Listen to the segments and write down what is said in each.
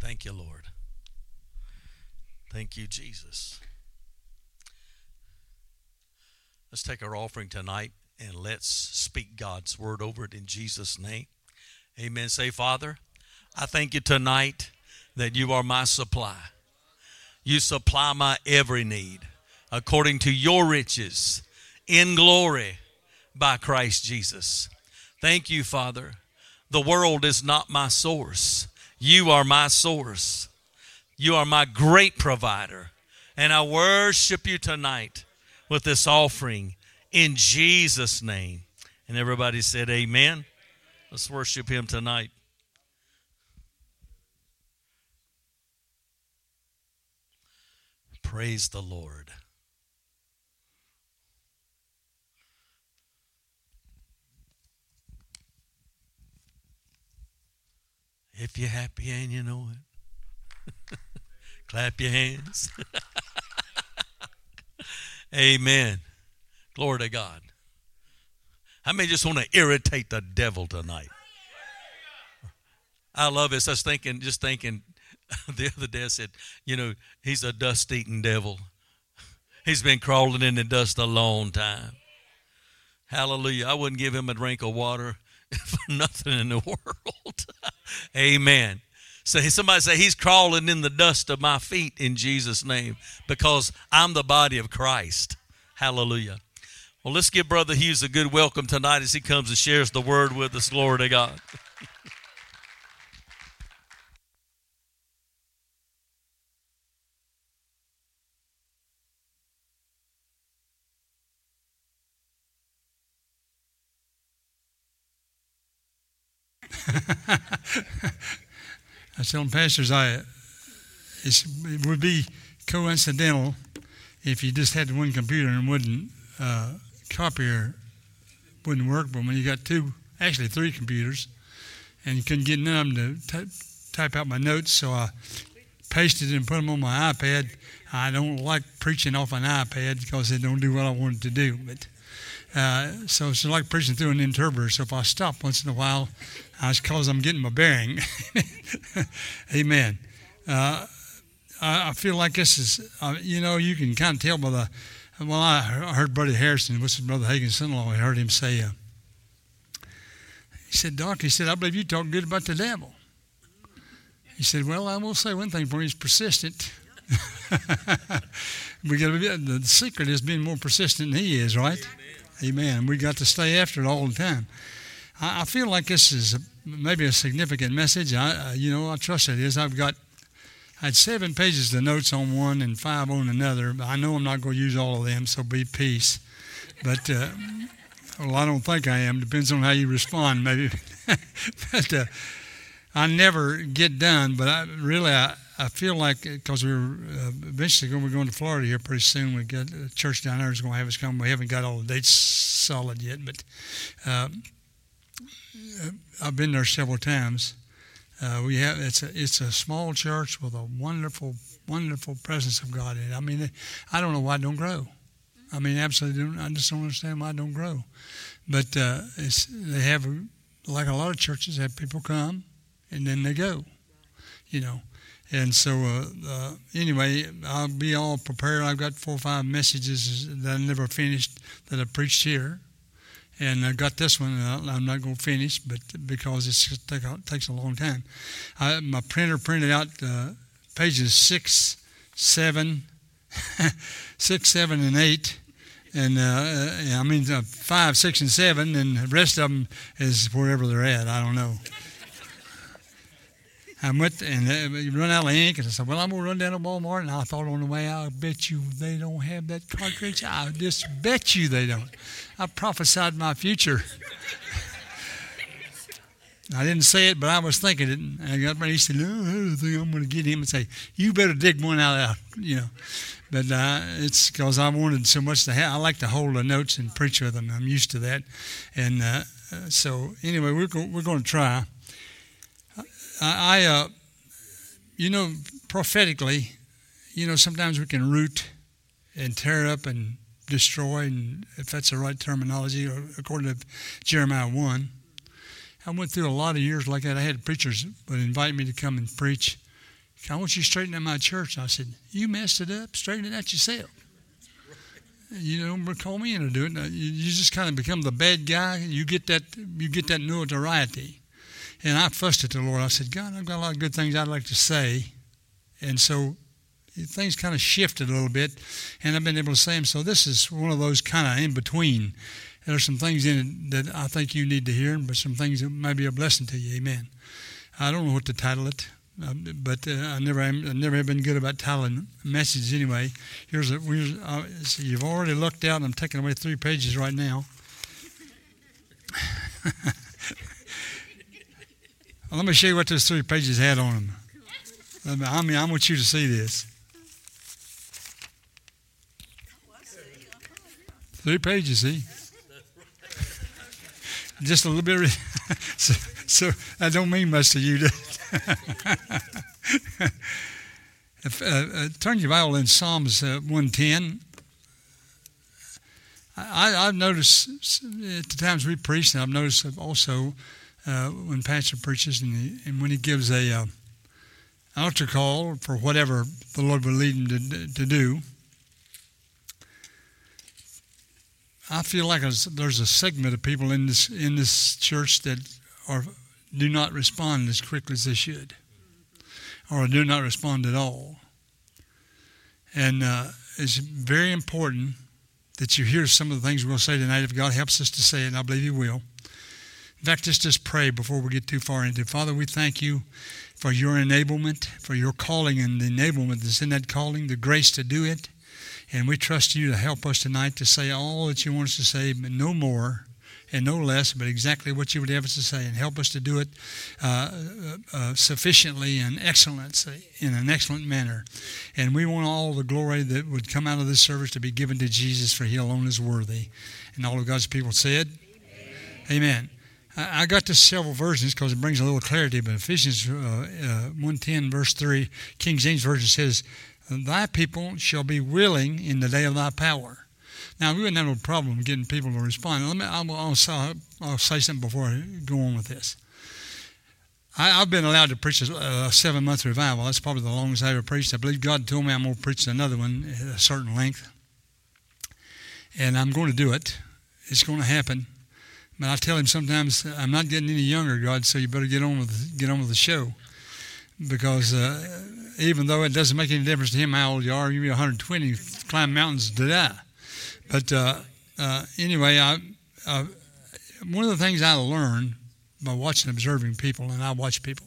Thank you, Lord. Thank you, Jesus. Let's take our offering tonight and let's speak God's word over it in Jesus' name. Amen. Say, Father, I thank you tonight that you are my supply. You supply my every need according to your riches in glory by Christ Jesus. Thank you, Father. The world is not my source. You are my source. You are my great provider. And I worship you tonight with this offering in Jesus' name. And everybody said amen. Let's worship him tonight. Praise the Lord. If you're happy and you know it, clap your hands. Amen. Glory to God. How many just want to irritate the devil tonight? I love this. I was thinking the other day, I said, he's a dust-eating devil. He's been crawling in the dust a long time. Hallelujah. I wouldn't give him a drink of water for nothing in the world. Amen. So somebody say, he's crawling in the dust of my feet in Jesus' name because I'm the body of Christ. Hallelujah. Well, let's give Brother Hughes a good welcome tonight as he comes and shares the word with us. Glory to God. I was telling pastors it would be coincidental if you just had one computer and wouldn't copier wouldn't work, but when you got three computers, and you couldn't get none of them to type out my notes, so I pasted it and put them on my iPad. I don't like preaching off an iPad because it don't do what I want it to do, but so it's like preaching through an interpreter. So if I stop once in a while, it's because I'm getting my bearing. Amen. I feel like this is, you can kind of tell by I heard Brother Harrison, what's Brother Hagin's son-in-law, I heard him say, he said, Doc, I believe you talk good about the devil. He said, well, I will say one thing for you, he's persistent. The secret is being more persistent than he is, right? Amen. We got to stay after it all the time. I feel like this is maybe a significant message. I trust it is. I had 7 pages of notes on one and 5 on another. But I know I'm not going to use all of them, so be peace. But, I don't think I am. Depends on how you respond, maybe. But I never get done. But I feel like, because we're eventually going to Florida here pretty soon. We got a church down there that's going to have us come. We haven't got all the dates solid yet, but I've been there several times. It's a small church with a wonderful, wonderful presence of God in it. I mean, I don't know why it don't grow. I mean, absolutely don't. I just don't understand why it don't grow. But they have, like a lot of churches, have people come and then they go, And so, anyway, I'll be all prepared. I've got 4 or 5 messages that I never finished that I preached here. And I got this one, and I'm not going to finish, but because it takes a long time. My printer printed out pages 6, 7, and 8. And 5, 6, and 7, and the rest of them is wherever they're at. I don't know. I went and run out of ink, and I said, well, I'm going to run down to Walmart. And I thought on the way out, I bet you they don't have that cartridge. I just bet you they don't. I prophesied my future. I didn't say it, but I was thinking it. And I got ready. He said, no, I think I'm going to get him and say, you better dig one out. But it's because I wanted so much to have. I like to hold the notes and preach with them. I'm used to that. And so anyway, we're going to try. Prophetically, sometimes we can root and tear up and destroy, and if that's the right terminology, or according to Jeremiah 1. I went through a lot of years like that. I had preachers would invite me to come and preach, I want you to straighten out my church. I said, you messed it up. Straighten it out yourself. You don't call me in to do it. You just kind of become the bad guy. You get that notoriety. And I fussed at the Lord. I said, God, I've got a lot of good things I'd like to say. And so things kind of shifted a little bit, and I've been able to say them. So this is one of those kind of in between. There's some things in it that I think you need to hear, but some things that may be a blessing to you. Amen. I don't know what to title it, but I never have been good about titling messages anyway. So you've already looked out, and I'm taking away 3 pages right now. Let me show you what those 3 pages had on them. I want you to see this. 3 pages, see? Just a little bit. So that don't mean much to you, does it? Turn your Bible in Psalms 110. I've noticed at the times we preach, and I've noticed also when Pastor preaches and when he gives a altar call for whatever the Lord would lead him to do, I feel like there's a segment of people in this church that do not respond as quickly as they should, or do not respond at all. And it's very important that you hear some of the things we'll say tonight. If God helps us to say it, and I believe He will. In fact, just pray before we get too far into it. Father, we thank You for Your enablement, for Your calling and the enablement that's in that calling, the grace to do it. And we trust You to help us tonight to say all that You want us to say, but no more and no less, but exactly what You would have us to say, and help us to do it sufficiently and excellency, in an excellent manner. And we want all the glory that would come out of this service to be given to Jesus, for He alone is worthy. And all of God's people said, Amen. I got this several versions because it brings a little clarity, but Ephesians 1:10, verse 3, King James Version says, Thy people shall be willing in the day of Thy power. Now, we wouldn't have no problem getting people to respond. I'll say something before I go on with this. I've been allowed to preach a 7-month revival. That's probably the longest I ever preached. I believe God told me I'm going to preach another one at a certain length. And I'm going to do it. It's going to happen. But I tell Him sometimes, I'm not getting any younger, God, so you better get on with the show. Because even though it doesn't make any difference to Him how old you are, you'll be 120, climb mountains to die. But anyway, one of the things I learned by watching and observing people, and I watch people,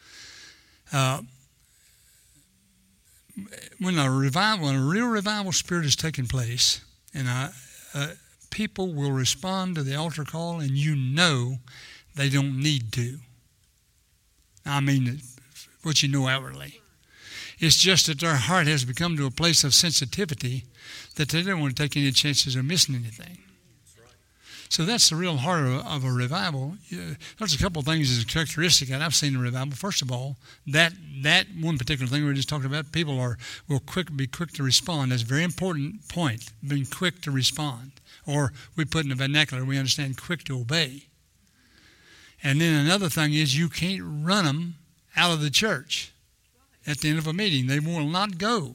when a real revival spirit is taking place, and people will respond to the altar call, and you know they don't need to. I mean, what you know outwardly. It's just that their heart has become to a place of sensitivity that they don't want to take any chances of missing anything. So that's the real heart of a revival. There's a couple of things as a characteristic that I've seen in revival. First of all, that one particular thing we were just talking about, people will be quick to respond. That's a very important point, being quick to respond. Or we put in the vernacular, we understand quick to obey. And then another thing is you can't run them out of the church at the end of a meeting. They will not go.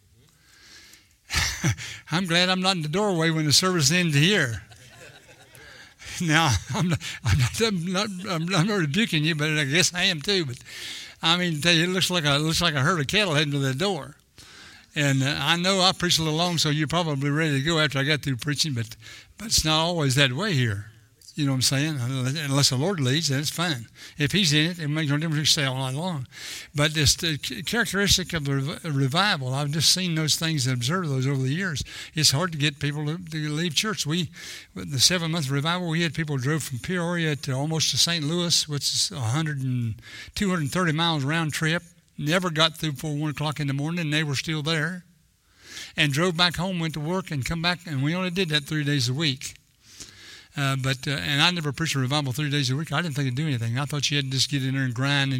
I'm glad I'm not in the doorway when the service ends here. Now, I'm not rebuking you, but I guess I am too. But I mean, it looks like a herd of cattle heading to the door. And I know I preached a little long, so you're probably ready to go after I got through preaching. But it's not always that way here. You know what I'm saying? Unless the Lord leads, then it's fine. If He's in it, it makes no difference. You stay all night long. But it's the characteristic of the revival. I've just seen those things and observed those over the years. It's hard to get people to leave church. With the 7-month revival, we had people who drove from Peoria to almost to St. Louis, which is 230 miles round trip. Never got through before 1 o'clock in the morning, and they were still there. And drove back home, went to work, and come back. And we only did that 3 days a week. And I never preached a revival 3 days a week. I didn't think it'd do anything. I thought you had to just get in there and grind.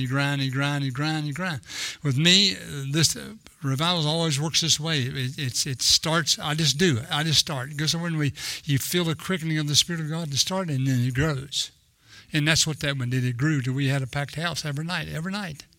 With me, this revival always works this way. It starts. I just do it. I just start. It goes somewhere, and you feel the quickening of the Spirit of God to start, and then it grows. And that's what that one did. It grew till we had a packed house every night.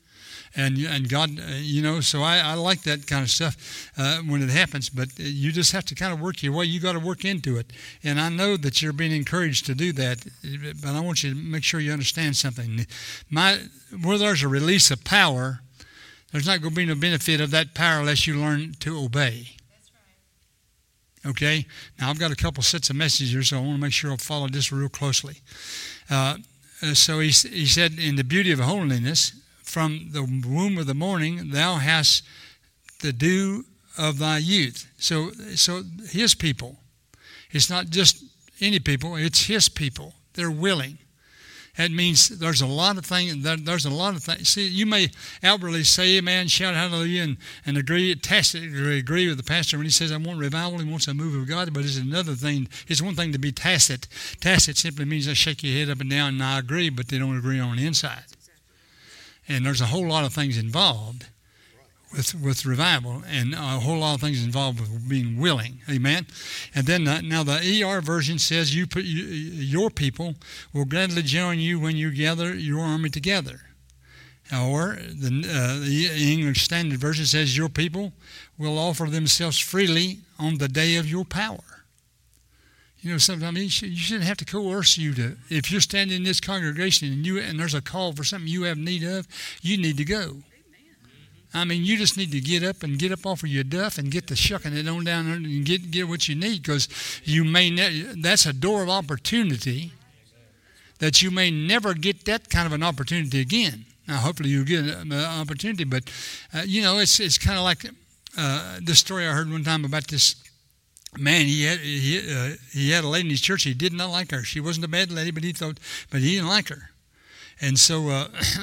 And God, so I like that kind of stuff when it happens. But you just have to kind of work your way. You got to work into it. And I know that you're being encouraged to do that. But I want you to make sure you understand something. Where there's a release of power, there's not going to be no benefit of that power unless you learn to obey. That's right. Okay? Now, I've got a couple sets of messages here, so I want to make sure I follow this real closely. So he said, in the beauty of holiness, from the womb of the morning, thou hast the dew of thy youth. So his people. It's not just any people, it's his people. They're willing. That means there's a lot of things. See, you may outwardly say amen, shout hallelujah, and agree, tacitly agree with the pastor when he says, I want revival, he wants a move of God, but it's another thing. It's one thing to be tacit. Tacit simply means I shake your head up and down and I agree, but they don't agree on the inside. And there's a whole lot of things involved with revival, and a whole lot of things involved with being willing. Amen? And then now the ER version says, your people will gladly join you when you gather your army together. Or the English Standard Version says, your people will offer themselves freely on the day of your power. Sometimes you shouldn't have to coerce you to. If you're standing in this congregation and there's a call for something you have need of, you need to go. I mean, you just need to get up off of your duff and get the shucking it on down there and get what you need, because that's a door of opportunity that you may never get that kind of an opportunity again. Now, hopefully you'll get an opportunity, but it's kind of like this story I heard one time about this man. He had a lady in his church. He did not like her. She wasn't a bad lady, but he didn't like her. And so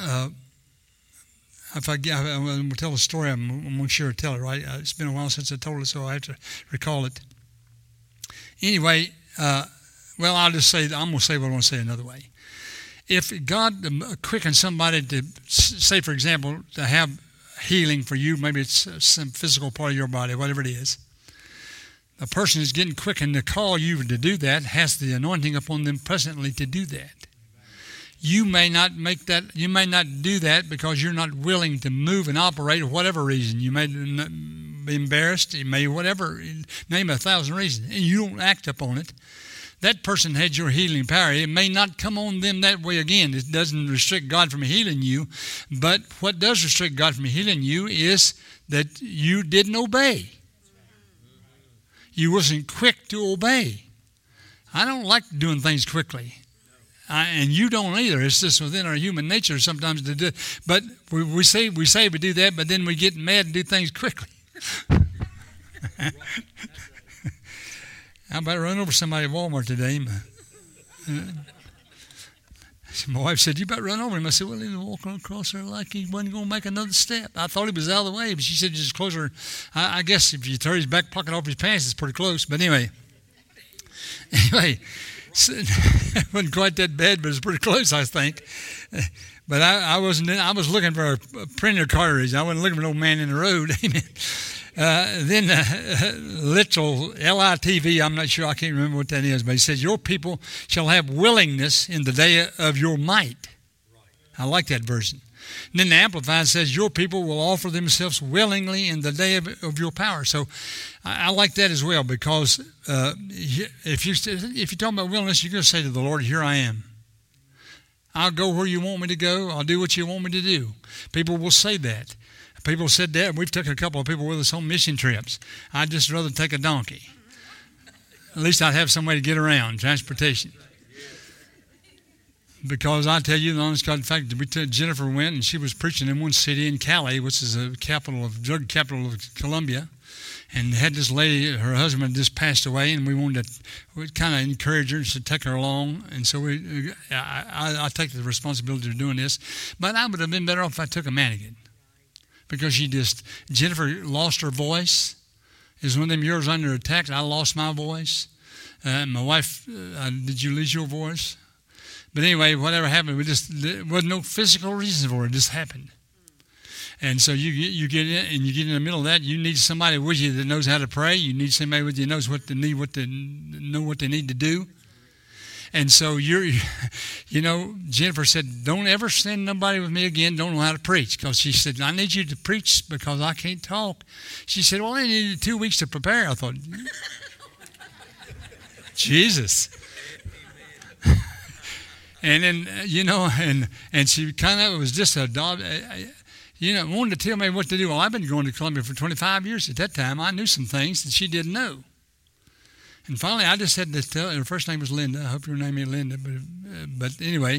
if I will tell a story, I'm sure to tell it, right? It's been a while since I told it, so I have to recall it. Anyway, I'm going to say what I want to say another way. If God quickens somebody to, say, for example, to have healing for you, maybe it's some physical part of your body, whatever it is, the person who's getting quickened to call you to do that has the anointing upon them presently to do that. You may not do that because you're not willing to move and operate for whatever reason. You may be embarrassed, you may whatever, name 1,000 reasons, and you don't act upon it. That person had your healing power. It may not come on them that way again. It doesn't restrict God from healing you, but what does restrict God from healing you is that you didn't obey. You wasn't quick to obey. I don't like doing things quickly. And you don't either. It's just within our human nature sometimes to do. But we say we do that, but then we get mad and do things quickly. I about run over somebody at Walmart today. My wife said, you about run over him. I said, well, he was walking across there like he wasn't going to make another step. I thought he was out of the way, but she said, just closer. I guess if you tear his back pocket off his pants, it's pretty close. But anyway, it wasn't quite that bad, but it's pretty close, I think. But I wasn't. I was looking for a printer cartridge. I wasn't looking for no man in the road. Amen. Then literal LITV, I'm not sure, I can't remember what that is, but he says, your people shall have willingness in the day of your might. I like that version. And then the Amplified says, your people will offer themselves willingly in the day of your power. So I like that as well, because if you're talking about willingness, you're going to say to the Lord, here I am. I'll go where you want me to go. I'll do what you want me to do. People will say that. People said that. We've taken a couple of people with us on mission trips. I'd just rather take a donkey. At least I'd have some way to get around, transportation. Because I tell you, the honest God, in fact, Jennifer went and she was preaching in one city in Cali, which is a drug capital of Colombia, and had this lady, her husband had just passed away, and we kind of encourage her to take her along, and so I take the responsibility of doing this. But I would have been better off if I took a mannequin. Because Jennifer lost her voice. It was one of them years under attack. I lost my voice. My wife, did you lose your voice? But anyway, whatever happened, there wasn't no physical reason for it. It just happened. And so you get in, and you get in the middle of that. You need somebody with you that knows how to pray. You need somebody with you that knows know what they need to do. And so Jennifer said, don't ever send nobody with me again, don't know how to preach. Because she said, I need you to preach because I can't talk. She said, well, I needed 2 weeks to prepare. I thought, Jesus. And then, and she kind of was just a dog, wanted to tell me what to do. Well, I've been going to Columbia for 25 years. At that time, I knew some things that she didn't know. And finally, I just had to tell her. Her first name was Linda. I hope your name is Linda. But anyway,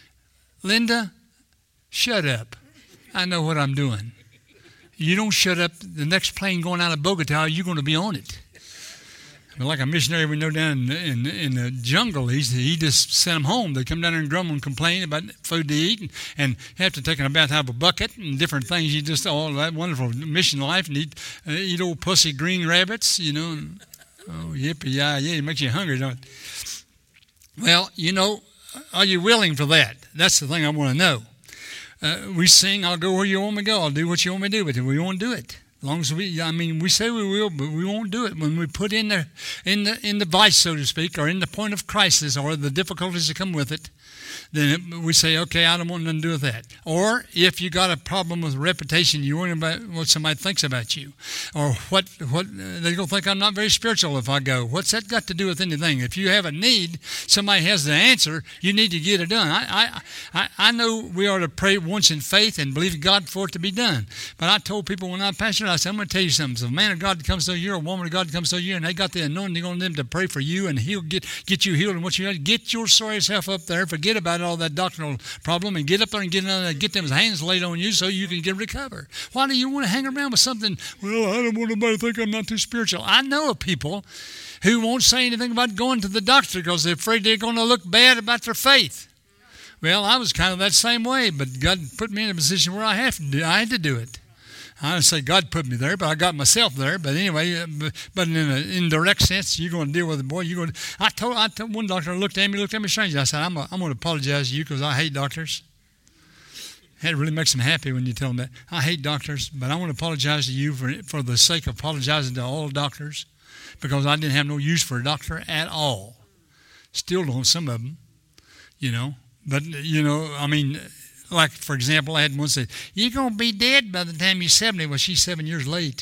Linda, shut up. I know what I'm doing. You don't shut up. The next plane going out of Bogota, you're going to be on it. Like a missionary we know down in the jungle, he just sent them home. They come down there and grumble and complain about food to eat and have to take a bath out of a bucket and different things. You just all that wonderful mission life and eat old pussy green rabbits, And, oh, yippee, yeah, it makes you hungry, don't it? Well, are you willing for that? That's the thing I want to know. We sing, I'll go where you want me to go. I'll do what you want me to do, but we won't do it. As long as we say we will, but we won't do it. When we put in the vice, so to speak, or in the point of crisis, or the difficulties that come with it, then we say, okay, I don't want nothing to do with that. Or if you got a problem with reputation, you worry about what somebody thinks about you, or what they're going to think I'm not very spiritual if I go. What's that got to do with anything? If you have a need, somebody has the answer, you need to get it done. I know we are to pray once in faith and believe God for it to be done. But I told people when I pastored, I said, I'm going to tell you something. So a man of God comes to you, or a woman of God comes to you, and they got the anointing on them to pray for you, and he'll get you healed. And what you have, get your sorry self up there, forget about all that doctrinal problem, and get up there and get them hands laid on you so you can recover. Why do you want to hang around with something? Well, I don't want nobody to think I'm not too spiritual. I know of people who won't say anything about going to the doctor because they're afraid they're going to look bad about their faith. Well, I was kind of that same way, but God put me in a position where I had to do it. I don't say God put me there, but I got myself there. But anyway, but in an indirect sense, you're going to deal with it, boy. I told one doctor looked at me strangely. I said, I'm going to apologize to you because I hate doctors. It really makes them happy when you tell them that. I hate doctors, but I want to apologize to you for the sake of apologizing to all doctors, because I didn't have no use for a doctor at all. Still don't, some of them, But, like, for example, I had one say, you're going to be dead by the time you're 70. Well, she's 7 years late.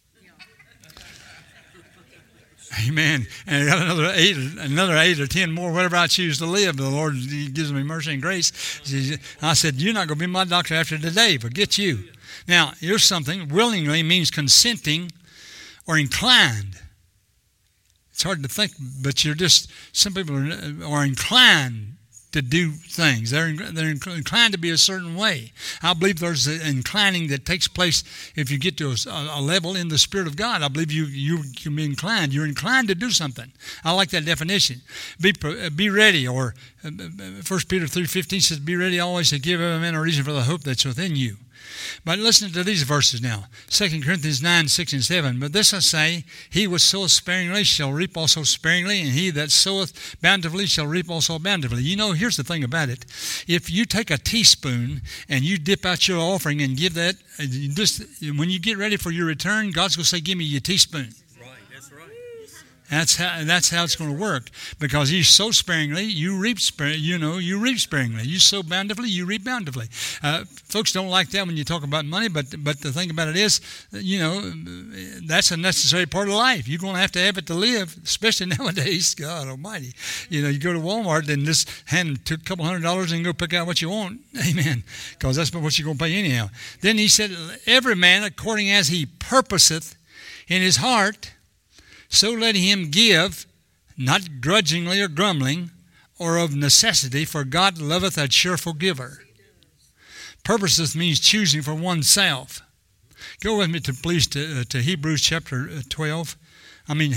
Amen. And I got another 8 or 10 more, whatever I choose to live. The Lord gives me mercy and grace. I said, you're not going to be my doctor after today. Forget you. Now, here's something. Willingly means consenting or inclined. It's hard to think, but some people are inclined to do things. They're inclined to be a certain way. I believe there's an inclining that takes place if you get to a level in the Spirit of God. I believe you can be inclined. You're inclined to do something. I like that definition. Be ready, or 1 Peter 3:15 says, be ready always to give every man a reason for the hope that's within you. But listen to these verses now. 2 Corinthians 9:6-7. But this I say, he which soweth sparingly shall reap also sparingly, and he that soweth bountifully shall reap also bountifully. Here's the thing about it. If you take a teaspoon and you dip out your offering and give that, when you get ready for your return, God's going to say, give me your teaspoon. That's how it's going to work, because you sow sparingly, you reap sparingly. You sow bountifully, you reap bountifully. Folks don't like that when you talk about money, but the thing about it is, that's a necessary part of life. You're going to have it to live, especially nowadays. God Almighty, you go to Walmart and just hand a couple $100 and go pick out what you want. Amen, because that's what you're going to pay anyhow. Then he said, every man according as he purposeth in his heart, so let him give, not grudgingly or grumbling, or of necessity, for God loveth a cheerful giver. Purposeth means choosing for oneself. Go with me please to Hebrews chapter 11,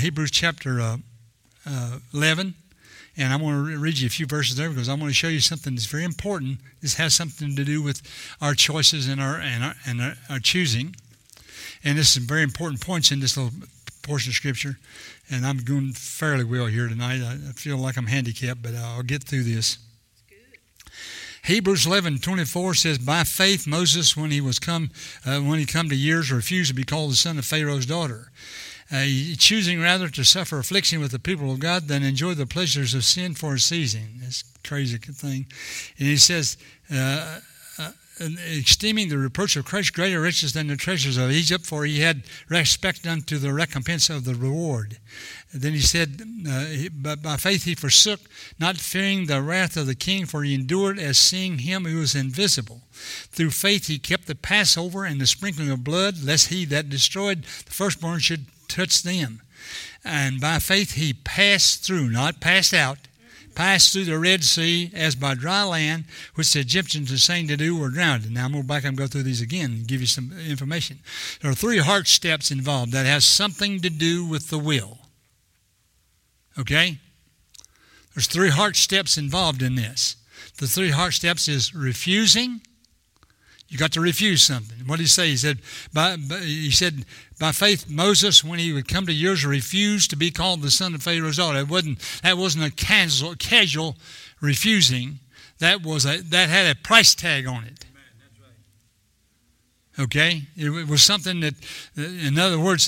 and I want to read you a few verses there, because I want to show you something that's very important. This has something to do with our choices and our choosing, and there's some very important points in this little portion of Scripture, and I'm doing fairly well here tonight. I feel like I'm handicapped, but I'll get through this. Hebrews 11:24 says, by faith Moses, when he come to years, refused to be called the son of Pharaoh's daughter. choosing rather to suffer affliction with the people of God than enjoy the pleasures of sin for a season. That's a crazy thing. And he says, esteeming the reproach of Christ greater riches than the treasures of Egypt, for he had respect unto the recompense of the reward. And then he said, but by faith he forsook, not fearing the wrath of the king, for he endured as seeing him who was invisible. Through faith he kept the Passover and the sprinkling of blood, lest he that destroyed the firstborn should touch them. And by faith he passed through, not passed out, passed through the Red Sea as by dry land, which the Egyptians were saying to do were drowned. And now I'm going to back and go through these again and give you some information. There are 3 heart steps involved that has something to do with the will. Okay? There's 3 heart steps involved in this. The 3 heart steps is refusing. You got to refuse something. What did he say? He said, by faith, Moses, when he would come to yours, refused to be called the son of Pharaoh's daughter. That wasn't a casual refusing. That had a price tag on it. Okay? It was something that, in other words,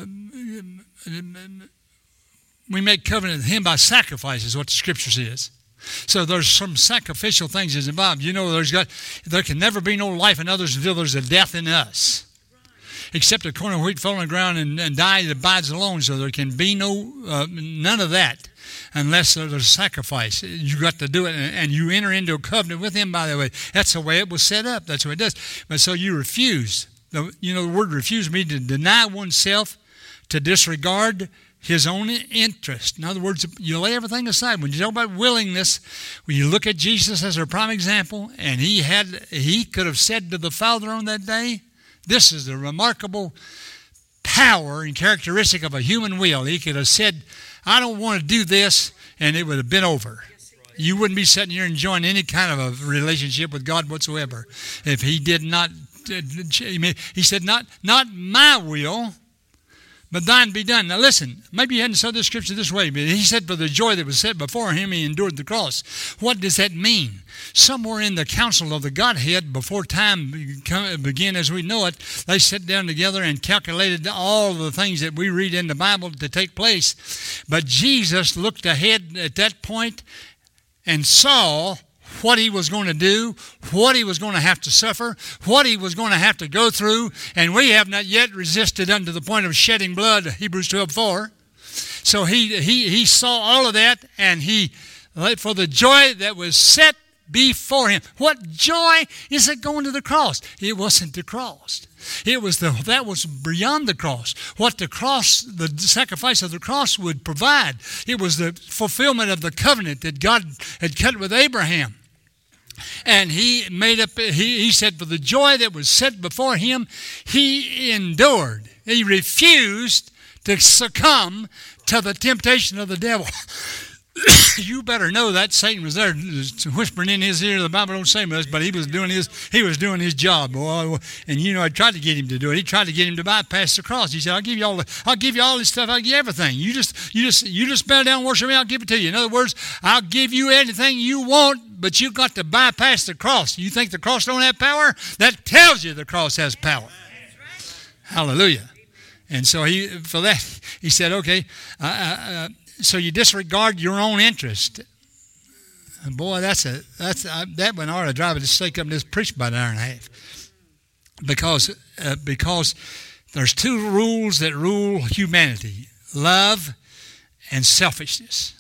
we make covenant with him by sacrifice, is what the Scripture says. So there's some sacrificial things that's involved. You know, there can never be no life in others until there's a death in us. Except a corn of wheat fall on the ground and die, it abides alone. So there can be none of that unless there's a sacrifice. You got to do it, and you enter into a covenant with him, by the way. That's the way it was set up. That's what it does. But so you refuse. You know, the word refuse means to deny oneself, to disregard his own interest. In other words, you lay everything aside. When you talk about willingness, when you look at Jesus as our prime example, and he could have said to the Father on that day, this is the remarkable power and characteristic of a human will. He could have said, I don't want to do this, and it would have been over. You wouldn't be sitting here enjoying any kind of a relationship with God whatsoever if he did not. He said, not my will, but thine be done. Now listen, maybe you hadn't said this scripture this way, but he said, for the joy that was set before him, he endured the cross. What does that mean? Somewhere in the council of the Godhead, before time began as we know it, they sat down together and calculated all the things that we read in the Bible to take place. But Jesus looked ahead at that point and saw what he was going to do, what he was going to have to suffer, what he was going to have to go through, and we have not yet resisted unto the point of shedding blood, Hebrews 12:4. So he saw all of that, and he, for the joy that was set before him. What joy is it going to the cross? It wasn't the cross. That was beyond the cross. What the cross, the sacrifice of the cross would provide. It was the fulfillment of the covenant that God had cut with Abraham. And he said, for the joy that was set before him, he endured. He refused to succumb to the temptation of the devil. You better know that Satan was there whispering in his ear. The Bible don't say much, but he was doing his job, boy. And you know, I tried to get him to do it. He tried to get him to bypass the cross. He said, I'll give you all this stuff, I'll give you everything. You just bow down and worship me, I'll give it to you. In other words, I'll give you anything you want, but you've got to bypass the cross. You think the cross don't have power? That tells you the cross has power. Hallelujah. And so he said, okay, so you disregard your own interest. And boy, that one ought to drive it to stake up and just preach about an hour and a half. Because there's 2 rules that rule humanity: love and selfishness.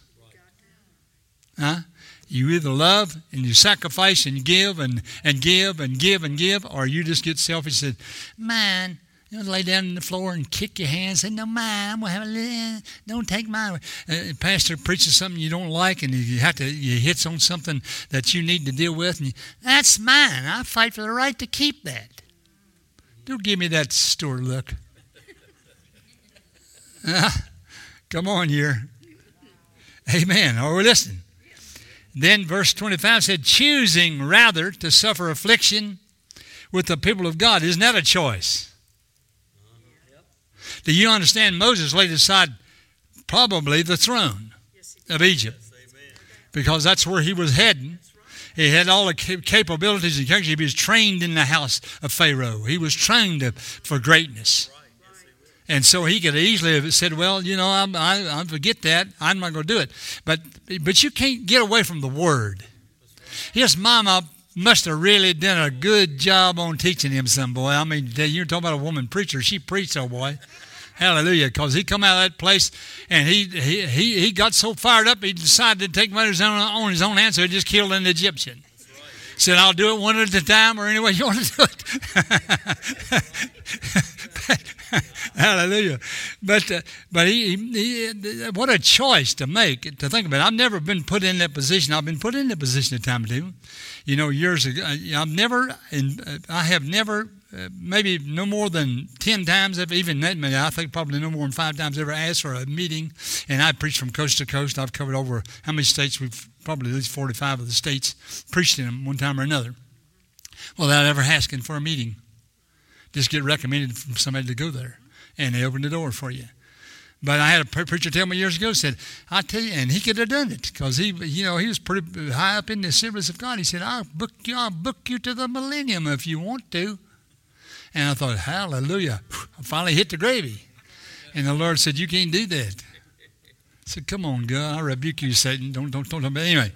You either love and you sacrifice and give and give and give and give, or you just get selfish and say, man, you lay down on the floor and kick your hands and say, no, mine, I'm going to have a little, don't take mine. Pastor preaches something you don't like, and you hits on something that you need to deal with, and that's mine. I fight for the right to keep that. Don't give me that Stuart look. Come on here. Amen. Are we listening? Then verse 25 said, choosing rather to suffer affliction with the people of God. Isn't that a choice? Do you understand? Moses laid aside probably the throne of Egypt, because that's where he was heading. He had all the capabilities and characteristics. He was trained in the house of Pharaoh. He was trained for greatness. And so he could easily have said, well, I forget that. I'm not going to do it. But you can't get away from the Word. His mama must have really done a good job on teaching him some, boy. I mean, you're talking about a woman preacher. She preached, oh boy. Hallelujah. Because he come out of that place and he got so fired up, he decided to take matters on his own hand, so he just killed an Egyptian. Said, I'll do it one at a time or any way you want to do it. Hallelujah. But he what a choice to make, to think about it. I've never been put in that position. I've been put in that position a time or two. Years ago, I have never, maybe no more than 10 times, even that many, I think probably no more than 5 times ever asked for a meeting. And I preached from coast to coast. I've covered over how many states? We've probably at least 45 of the states, preached in them one time or another, without ever asking for a meeting. Just get recommended from somebody to go there, and they open the door for you. But I had a preacher tell me years ago, said, I tell you, and he could have done it, because he was pretty high up in the service of God. He said, I'll book you to the millennium if you want to. And I thought, hallelujah, I finally hit the gravy. And the Lord said, you can't do that. I said, come on, God, I rebuke you, Satan. Don't talk about it. Anyway.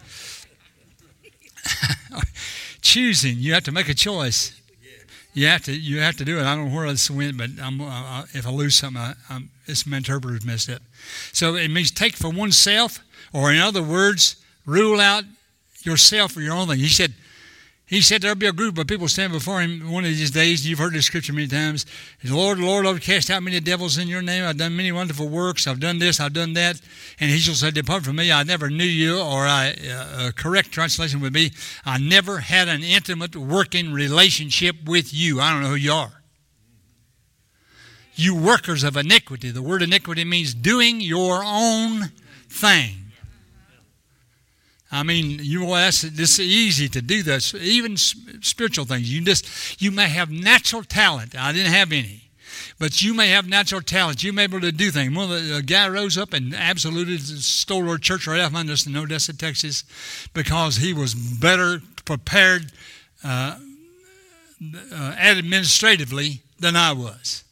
Choosing, you have to make a choice. You have to do it. I don't know where this went, but if I lose something, my interpreter's messed up. So it means take for oneself, or in other words, rule out yourself or your own thing. He said there'll be a group of people standing before him one of these days. You've heard this scripture many times. Lord, I've cast out many devils in your name. I've done many wonderful works. I've done this, I've done that. And he shall say, depart from me, I never knew you. Or a correct translation would be, I never had an intimate working relationship with you. I don't know who you are. You workers of iniquity. The word iniquity means doing your own thing. I mean, it's easy to do that. Even spiritual things. You may have natural talent. I didn't have any. But you may have natural talent. You may be able to do things. A guy rose up and absolutely stole our church right off under us in Odessa, Texas, because he was better prepared administratively than I was.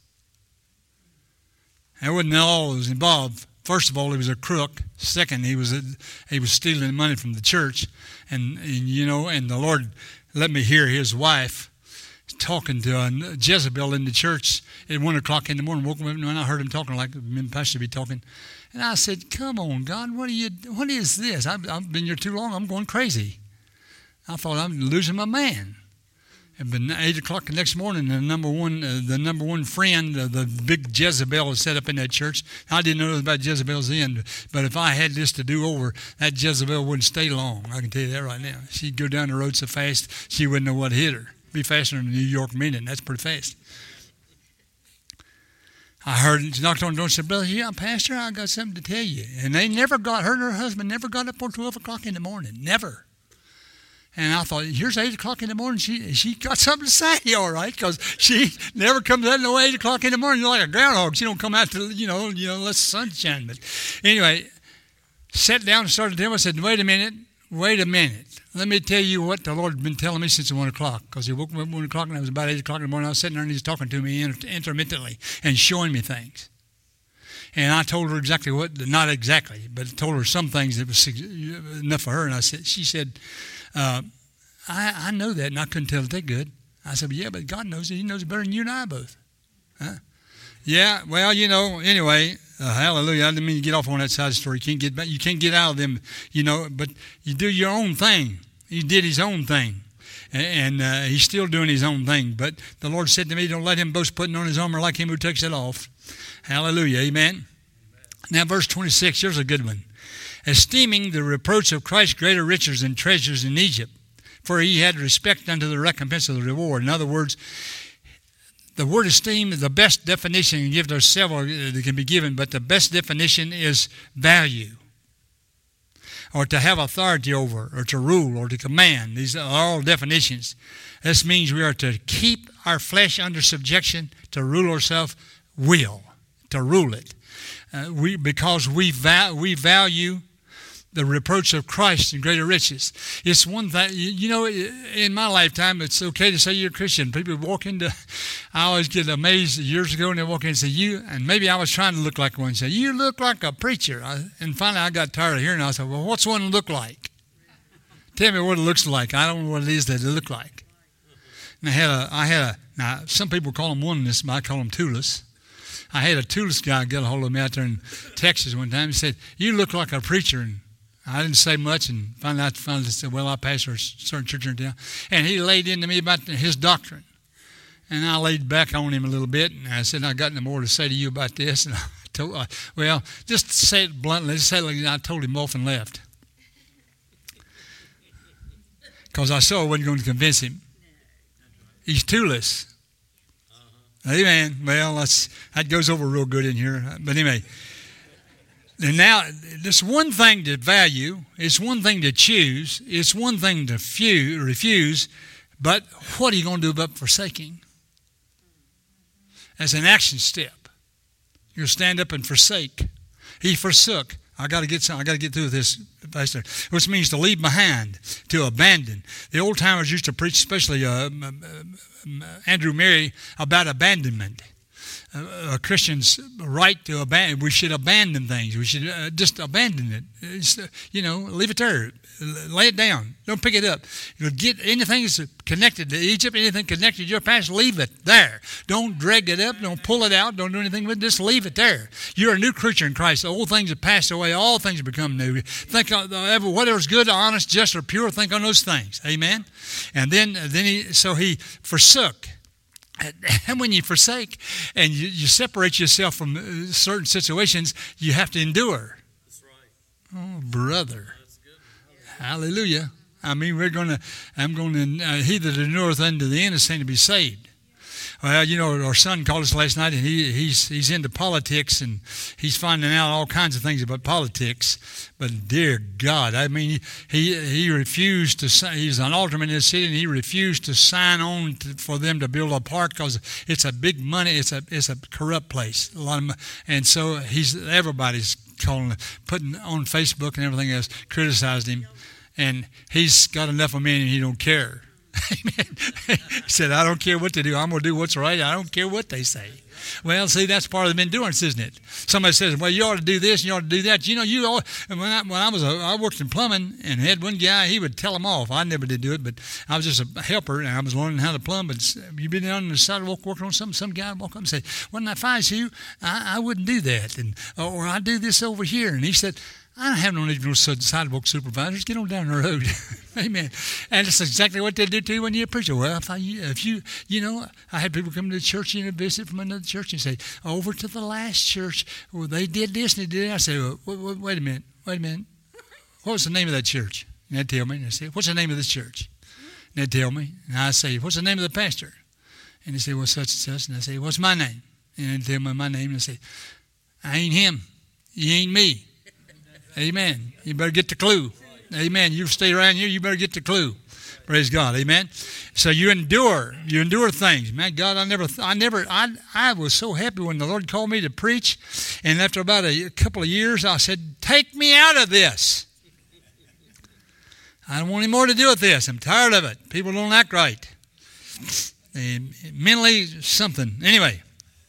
That wasn't all that was involved. First of all, he was a crook. Second, he was stealing money from the church, and the Lord let me hear his wife talking to Jezebel in the church at 1 o'clock in the morning. Woke me up and I heard him talking like the pastor be talking, and I said, "Come on, God, what is this? I've been here too long. I'm going crazy." I thought I'm losing my man. But 8 o'clock the next morning, the number one friend, the big Jezebel was set up in that church. I didn't know about Jezebel's end, but if I had this to do over, that Jezebel wouldn't stay long. I can tell you that right now. She'd go down the road so fast, she wouldn't know what hit her. Be faster than a New York minute. That's pretty fast. I heard she knocked on the door and said, "Brother, yeah, Pastor, I got something to tell you." And her and her husband never got up until 12 o'clock in the morning. Never. And I thought, here's 8 o'clock in the morning. She got something to say, all right, because she never comes out until 8 o'clock in the morning. You're like a groundhog. She don't come out till, let the sun shine. But anyway, sat down and started to tell me. I said, wait a minute. Let me tell you what the Lord had been telling me since 1 o'clock. Because he woke me up at 1 o'clock and it was about 8 o'clock in the morning. I was sitting there and he was talking to me intermittently and showing me things. And I told her exactly not exactly, but told her some things that was enough for her. And she said, I know that, and I couldn't tell it that good. I said, yeah, but God knows it. He knows it better than you and I both. Huh? Yeah, well, anyway, hallelujah. I didn't mean to get off on that side of the story. You can't get out of them, but you do your own thing. He did his own thing, and he's still doing his own thing. But the Lord said to me, don't let him boast putting on his armor like him who takes it off. Hallelujah, amen. Now, verse 26, here's a good one. Esteeming the reproach of Christ greater riches than treasures in Egypt, for he had respect unto the recompense of the reward. In other words, the word esteem, the best definition, you can give, there's several that can be given, but the best definition is value, or to have authority over, or to rule, or to command. These are all definitions. This means we are to keep our flesh under subjection, to rule ourselves, to rule it. Because we value the reproach of Christ and greater riches. It's one thing, in my lifetime, it's okay to say you're a Christian. People walk into, I always get amazed years ago, and they walk in and say, and maybe I was trying to look like one, and say, you look like a preacher. And finally I got tired of hearing it. I said, well, what's one look like? Tell me what it looks like. I don't know what it is that it look like. And now some people call them oneness, but I call them two-less. I had a two-less guy get a hold of me out there in Texas one time. He said, you look like a preacher. And I didn't say much, and finally said, well, I pastor a certain church in town. And he laid into me about his doctrine. And I laid back on him a little bit, and I said, I got no more to say to you about this. And I told, well, just to say it bluntly, I told him off and left. Because I saw I wasn't going to convince him. He's tooless. Amen. Well, that goes over real good in here. But anyway, and now this one thing to value, it's one thing to choose, it's one thing to refuse, but what are you going to do about forsaking? As an action step, you'll stand up and forsake. He forsook. I got to get through this, Pastor. Which means to leave behind, to abandon. The old timers used to preach, especially Andrew Murray, about abandonment. A Christian's right to abandon. We should abandon things. We should just abandon it. Leave it there. Lay it down. Don't pick it up. Get anything that's connected to Egypt, anything connected to your past, leave it there. Don't drag it up. Don't pull it out. Don't do anything with it. Just leave it there. You're a new creature in Christ. The old things have passed away. All things have become new. Think of whatever's good, honest, just, or pure. Think on those things. Amen. And then he forsook. And when you forsake and you separate yourself from certain situations, you have to endure. That's right. Oh, brother. That's good. Hallelujah. I mean, he that endureth unto the end is saying to be saved. Well, our son called us last night, and he's into politics, and he's finding out all kinds of things about politics. But dear God, I mean, he refused to sign. He's an alderman in the city, and he refused to sign on for them to build a park because it's a big money. It's a corrupt place. A lot of, and so everybody's putting on Facebook and everything else, criticized him, and he's got enough of men, and he don't care. Amen. He said, I don't care what they do. I'm going to do what's right. I don't care what they say. Well, see, that's part of the endurance, isn't it? Somebody says, well, you ought to do this and you ought to do that. I worked in plumbing and had one guy, he would tell them off. I never did do it, but I was just a helper and I was learning how to plumb. But you've been on the sidewalk working on something, some guy would walk up and say, well, if I was you, I wouldn't do that. Or I do this over here. And he said, I don't have no need for no sidewalk supervisors. Get on down the road. Amen. And it's exactly what they do to you when you're a preacher. Well, I had people come to the church and visit from another church and say, over to the last church, well, they did this and they did that. I said, well, wait a minute. What was the name of that church? And they'd tell me. And I say, what's the name of this church? And they'd tell me. And I say, what's the name of the pastor? And they say, well, such and such. And I say, what's my name? And they'd tell me my name. And I say, I ain't him. You ain't me. Amen. You better get the clue. Amen. You stay around here, you better get the clue. Praise God. Amen. So you endure things. Man, God, I was so happy when the Lord called me to preach. And after about a couple of years, I said, take me out of this. I don't want any more to do with this. I'm tired of it. People don't act right. Mentally something. Anyway.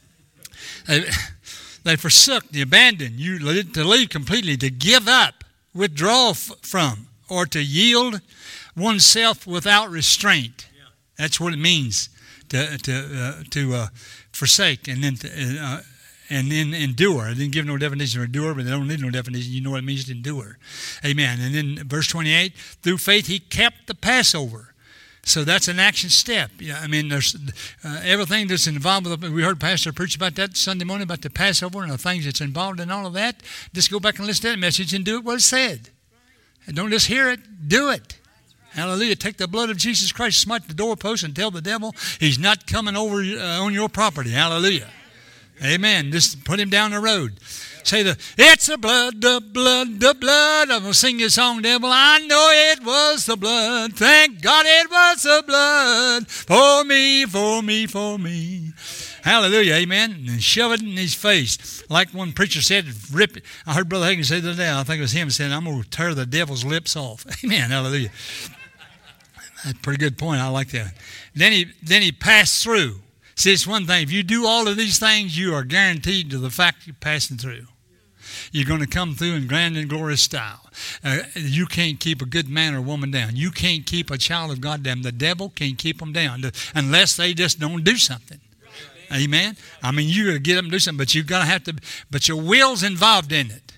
They forsook, they abandoned, to leave completely, to give up, withdraw from, or to yield oneself without restraint. Yeah. That's what it means to forsake and then endure. I didn't give no definition of endure, but they don't need no definition. You know what it means to endure. Amen. And then verse 28, through faith he kept the Passover. So that's an action step. Yeah, I mean, there's everything that's involved with it. We heard Pastor preach about that Sunday morning, about the Passover and the things that's involved in all of that. Just go back and listen to that message and do it what it said. And don't just hear it, do it. Hallelujah. Take the blood of Jesus Christ, smite the doorpost, and tell the devil he's not coming over on your property. Hallelujah. Amen. Just put him down the road. Say it's the blood, the blood, the blood. I'm going to sing this song, devil. I know it was the blood. Thank God it was the blood. For me, for me, for me. Hallelujah, amen. And shove it in his face. Like one preacher said, rip it. I heard Brother Hagin say the other day, I think it was him, said, I'm going to tear the devil's lips off. Amen, hallelujah. That's a pretty good point. I like that. Then he passed through. See, it's one thing. If you do all of these things, you are guaranteed to the fact you're passing through. You're going to come through in grand and glorious style. You can't keep a good man or woman down. You can't keep a child of God down. The devil can't keep them down unless they just don't do something. Amen? I mean, you got to get them to do something, but you've got to have to, but your will's involved in it.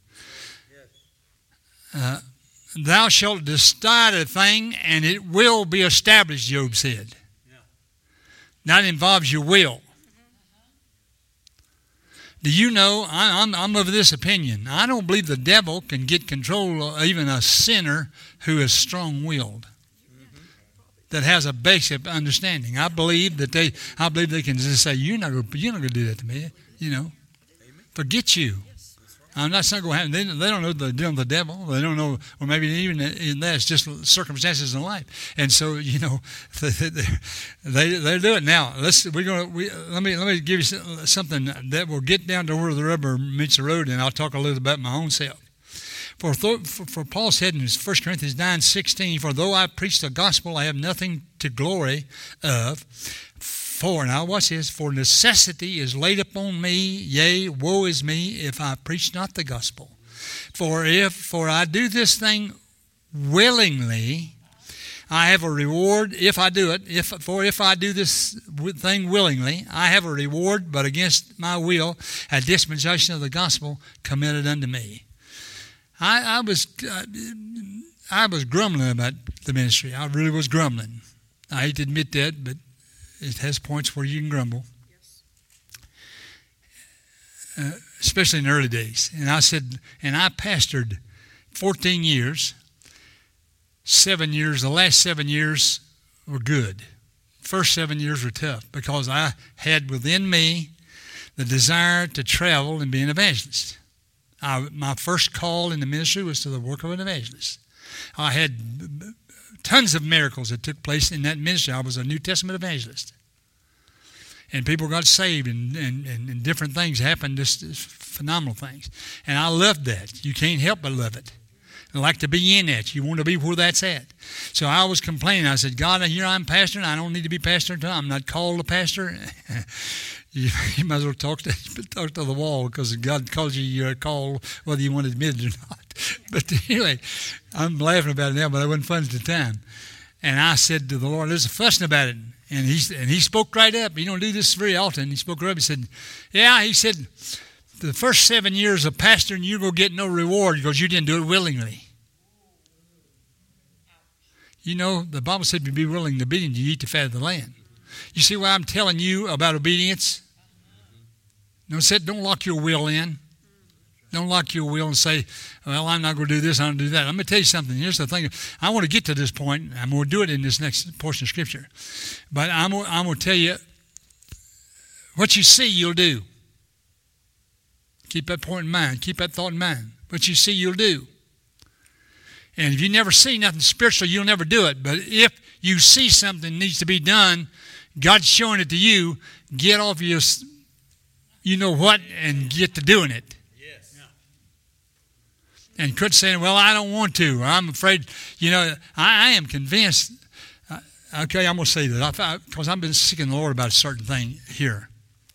Thou shalt decide a thing, and it will be established, Job said. That involves your will. Do you know, I'm of this opinion. I don't believe the devil can get control of even a sinner who is strong-willed, that has a basic understanding. I believe they can just say, you're not going to do that to me. You know, forget you. That's not going to happen. They don't know they're dealing with the devil. They don't know, or maybe even in that, it's just circumstances in life. And so, you know, they do it. Now, let me give you something that will get down to where the rubber meets the road, and I'll talk a little about my own self. For Paul said in 1 Corinthians 9:16, for though I preach the gospel, I have nothing to glory of. Now watch this, for necessity is laid upon me, yea, woe is me, if I preach not the gospel. For I do this thing willingly, I have a reward if I do it. If I do this thing willingly, I have a reward, but against my will, a dispensation of the gospel committed unto me. I was grumbling about the ministry. I really was grumbling. I hate to admit that, but it has points where you can grumble, especially in the early days. And I pastored 14 years. 7 years, the last 7 years were good. First 7 years were tough because I had within me the desire to travel and be an evangelist. My first call in the ministry was to the work of an evangelist. I had tons of miracles that took place in that ministry. I was a New Testament evangelist. And people got saved and different things happened, just phenomenal things. And I loved that. You can't help but love it. I like to be in that. You want to be where that's at. So I was complaining. I said, God, here I'm pastoring. I don't need to be pastoring. I'm not called a pastor. You might as well talk to the wall, because God calls you your call whether you want to admit it or not. But anyway, I'm laughing about it now, but it wasn't fun at the time. And I said to the Lord, there's a fussing about it. And he spoke right up. He don't do this very often. He spoke right up. He said, yeah, he said, the first 7 years of pastoring, you're going to get no reward because you didn't do it willingly. You know, the Bible said to be willing to obedient, you eat the fat of the land. You see why I'm telling you about obedience? Don't lock your will in. Don't lock your will and say, well, I'm not going to do this, I'm going to do that. I'm going to tell you something. Here's the thing. I want to get to this point. I'm going to do it in this next portion of Scripture. But I'm going to tell you, what you see, you'll do. Keep that point in mind. Keep that thought in mind. What you see, you'll do. And if you never see nothing spiritual, you'll never do it. But if you see something needs to be done, God's showing it to you, get off your you know what and get to doing it. Yes. And quit saying, well, I don't want to. Or I'm afraid, I am convinced. Okay, I'm going to say that because I've been seeking the Lord about a certain thing here.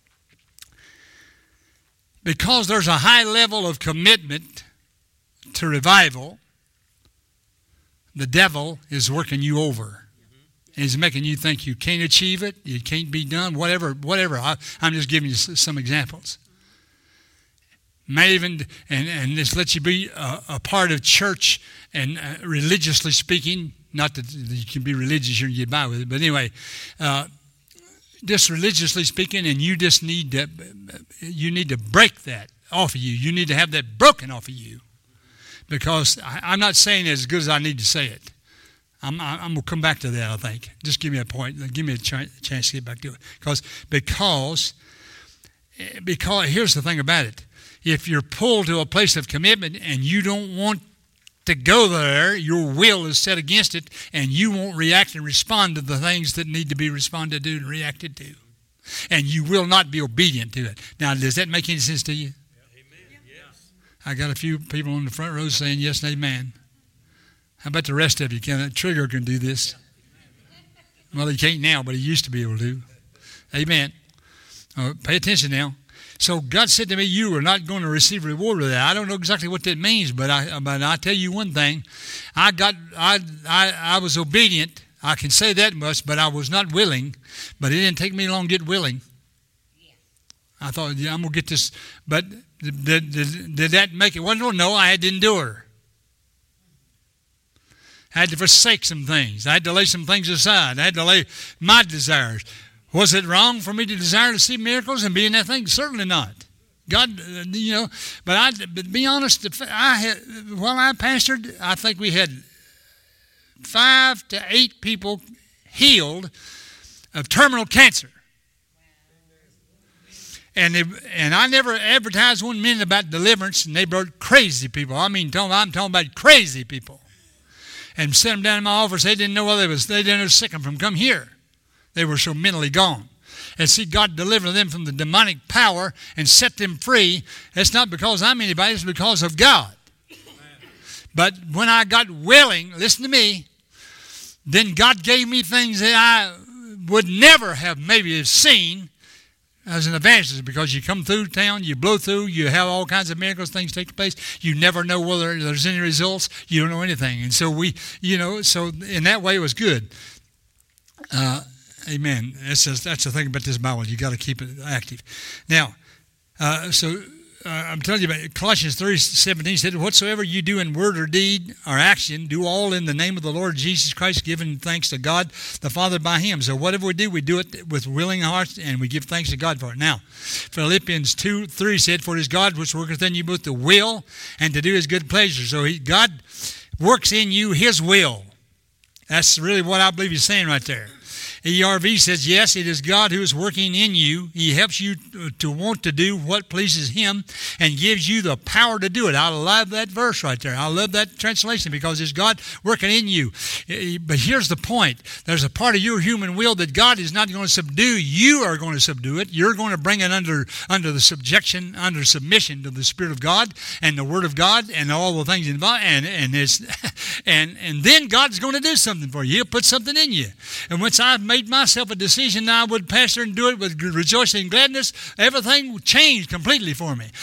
Because there's a high level of commitment to revival, the devil is working you over. He's making you think you can't achieve it, it can't be done, whatever. I'm just giving you some examples. May even, and this lets you be a part of church and religiously speaking, not that you can be religious and get by with it, but anyway, just religiously speaking, and you just need to break that off of you. You need to have that broken off of you. Because I'm not saying it as good as I need to say it. I'm going to come back to that, I think. Just give me a point. Give me a chance to get back to it. Because here's the thing about it. If you're pulled to a place of commitment and you don't want to go there, your will is set against it, and you won't react and respond to the things that need to be responded to and reacted to. And you will not be obedient to it. Now, does that make any sense to you? Amen. Yes. I got a few people in the front row saying yes and amen. How about the rest of you? Trigger can do this. Well, he can't now, but he used to be able to. Amen. Pay attention now. So God said to me, you are not going to receive reward with that. I don't know exactly what that means, but I tell you one thing. I was obedient. I can say that much, but I was not willing. But it didn't take me long to get willing. I thought, yeah, I'm going to get this. But did that make it? Well, no, I had to endure. I had to forsake some things. I had to lay some things aside. I had to lay my desires. Was it wrong for me to desire to see miracles and be in that thing? Certainly not. God, but to be honest, while I pastored, I think we had 5 to 8 people healed of terminal cancer. And I never advertised 1 minute about deliverance, and they brought crazy people. I'm talking about crazy people. And sent them down in my office. They didn't know whether they didn't know sick them from come here. They were so mentally gone. And see, God delivered them from the demonic power and set them free. That's not because I'm anybody, it's because of God. But when I got willing, listen to me, then God gave me things that I would never have maybe seen as an evangelist, because you come through town, you blow through, you have all kinds of miracles, things take place. You never know whether there's any results. You don't know anything. And so so in that way it was good. Amen. That's the thing about this Bible. You got to keep it active. Now, I'm telling you about Colossians 3:17 said, whatsoever you do in word or deed or action, do all in the name of the Lord Jesus Christ, giving thanks to God the Father by Him. So whatever we do it with willing hearts, and we give thanks to God for it. Now, Philippians 2:3 said, for it is God which worketh in you both to will and to do His good pleasure. So God works in you His will. That's really what I believe He's saying right there. ERV says, yes, it is God who is working in you. He helps you to want to do what pleases Him and gives you the power to do it. I love that verse right there. I love that translation because it's God working in you. But here's the point. There's a part of your human will that God is not going to subdue. You are going to subdue it. You're going to bring it under submission to the Spirit of God and the Word of God and all the things involved. And then God's going to do something for you. He'll put something in you. And once I've made myself a decision I would pastor and do it with rejoicing and gladness, everything changed completely for me.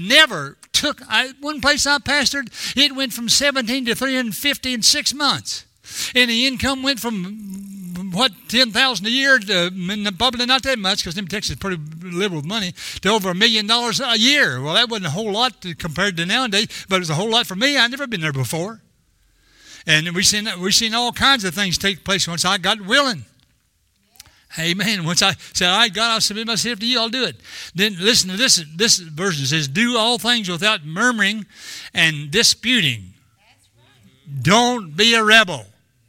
One place I pastored, it went from 17 to 350 in 6 months. And the income went from, $10,000 a year to, probably not that much because them Texas is pretty liberal with money, to over $1 million a year. Well, that wasn't a whole lot compared to nowadays, but it was a whole lot for me. I'd never been there before. And we've seen all kinds of things take place once I got willing. Amen. Once I said, all right, God, I'll submit myself to you, I'll do it. Then listen to this. This version says, do all things without murmuring and disputing. Don't be a rebel.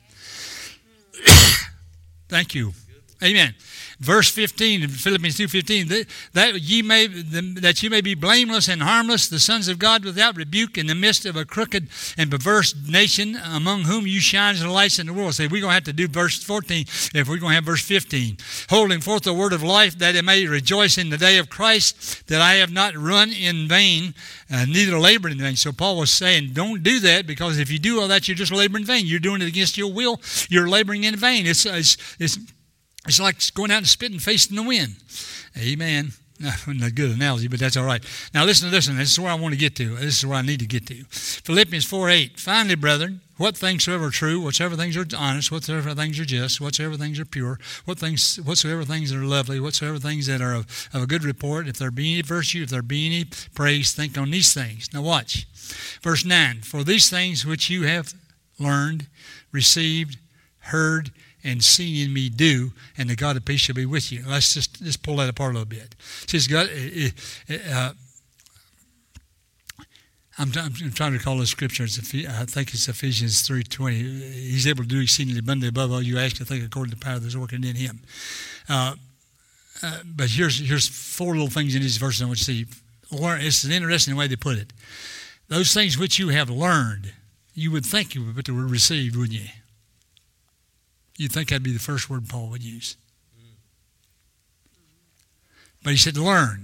Thank you. Amen. Verse 15, Philippians 2:15, that you may be blameless and harmless, the sons of God without rebuke in the midst of a crooked and perverse nation, among whom you shine as the lights in the world. Say, we're going to have to do verse 14 if we're going to have verse 15. Holding forth the word of life, that it may rejoice in the day of Christ, that I have not run in vain, neither labored in vain. So Paul was saying, don't do that, because if you do all that, you're just laboring in vain. You're doing it against your will. You're laboring in vain. It's like going out and spitting facing the wind. Amen. Not a good analogy, but that's all right. Now listen to this one. This is where I want to get to. This is where I need to get to. Philippians 4:8. Finally, brethren, what things soever are true, whatsoever things are honest, whatsoever things are just, whatsoever things are pure, whatsoever things are lovely, whatsoever things that are of a good report, if there be any virtue, if there be any praise, think on these things. Now watch. Verse 9. For these things which you have learned, received, heard, and seen in me do, and the God of peace shall be with you. Let's just pull that apart a little bit. It says, God, I'm trying to recall the scripture. I think it's Ephesians 3:20. He's able to do exceedingly abundantly above all you ask, I think, according to the power that's working in Him. But here's 4 little things in these verses I want you to see. It's an interesting way they put it. Those things which you have learned, you would think you would put the word received, wouldn't you? You'd think that'd be the first word Paul would use. But he said learn.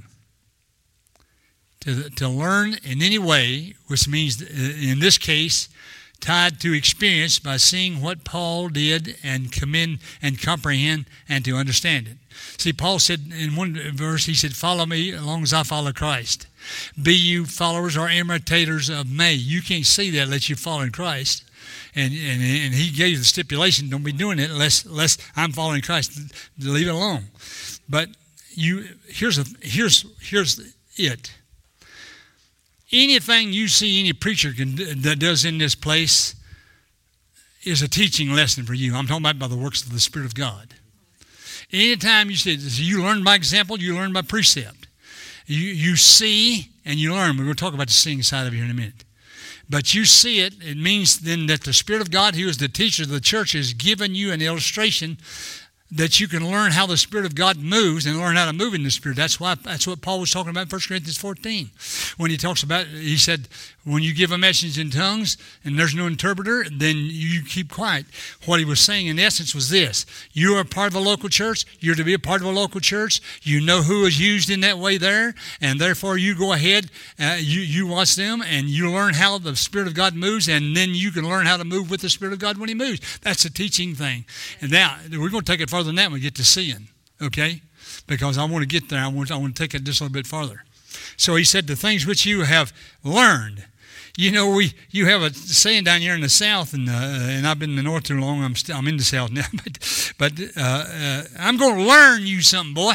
To learn in any way, which means in this case, tied to experience by seeing what Paul did and commend and comprehend and to understand it. See, Paul said in one verse, he said, follow me as long as I follow Christ. Be you followers or imitators of me. You can't see that unless you follow in Christ. And he gave the stipulation, don't be doing it unless I'm following Christ. Leave it alone. But here's it. Anything you see any preacher that does in this place is a teaching lesson for you. I'm talking about by the works of the Spirit of God. Anytime you see it, you learn by example, you learn by precept. You see and you learn. We're going to talk about the seeing side of it here in a minute. But you see it, it means then that the Spirit of God, who is the teacher of the church, has given you an illustration that you can learn how the Spirit of God moves and learn how to move in the Spirit. That's what Paul was talking about in 1 Corinthians 14. When he talks about, he said, when you give a message in tongues and there's no interpreter, then you keep quiet. What he was saying in essence was this: you are a part of a local church. You're to be a part of a local church. You know who is used in that way there, and therefore you go ahead, you watch them, and you learn how the Spirit of God moves, and then you can learn how to move with the Spirit of God when he moves. That's a teaching thing. And now, we're going to take it further than that when we get to seeing, okay? Because I want to get there. I want to take it just a little bit farther. So he said, the things which you have learned. You know, you have a saying down here in the South, and I've been in the North too long. I'm in the South now, but I'm going to learn you something, boy.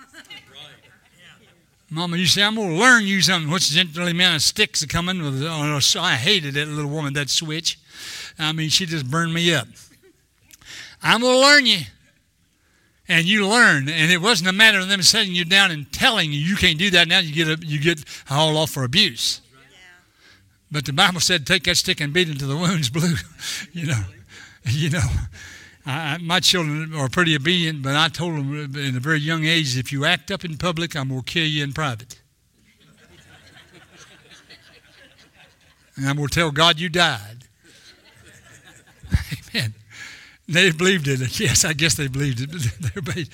Mama, you say, I'm going to learn you something, which generally meant sticks are coming. I hated that little woman, that switch. I mean, she just burned me up. I'm going to learn you. And you learn, and it wasn't a matter of them setting you down and telling you, you can't do that now, you get hauled off for abuse. But the Bible said, take that stick and beat it till the wound's blue. My children are pretty obedient, but I told them in a very young age, if you act up in public, I'm going to kill you in private. And I'm going to tell God you died. Amen. They believed it. Yes, I guess they believed it.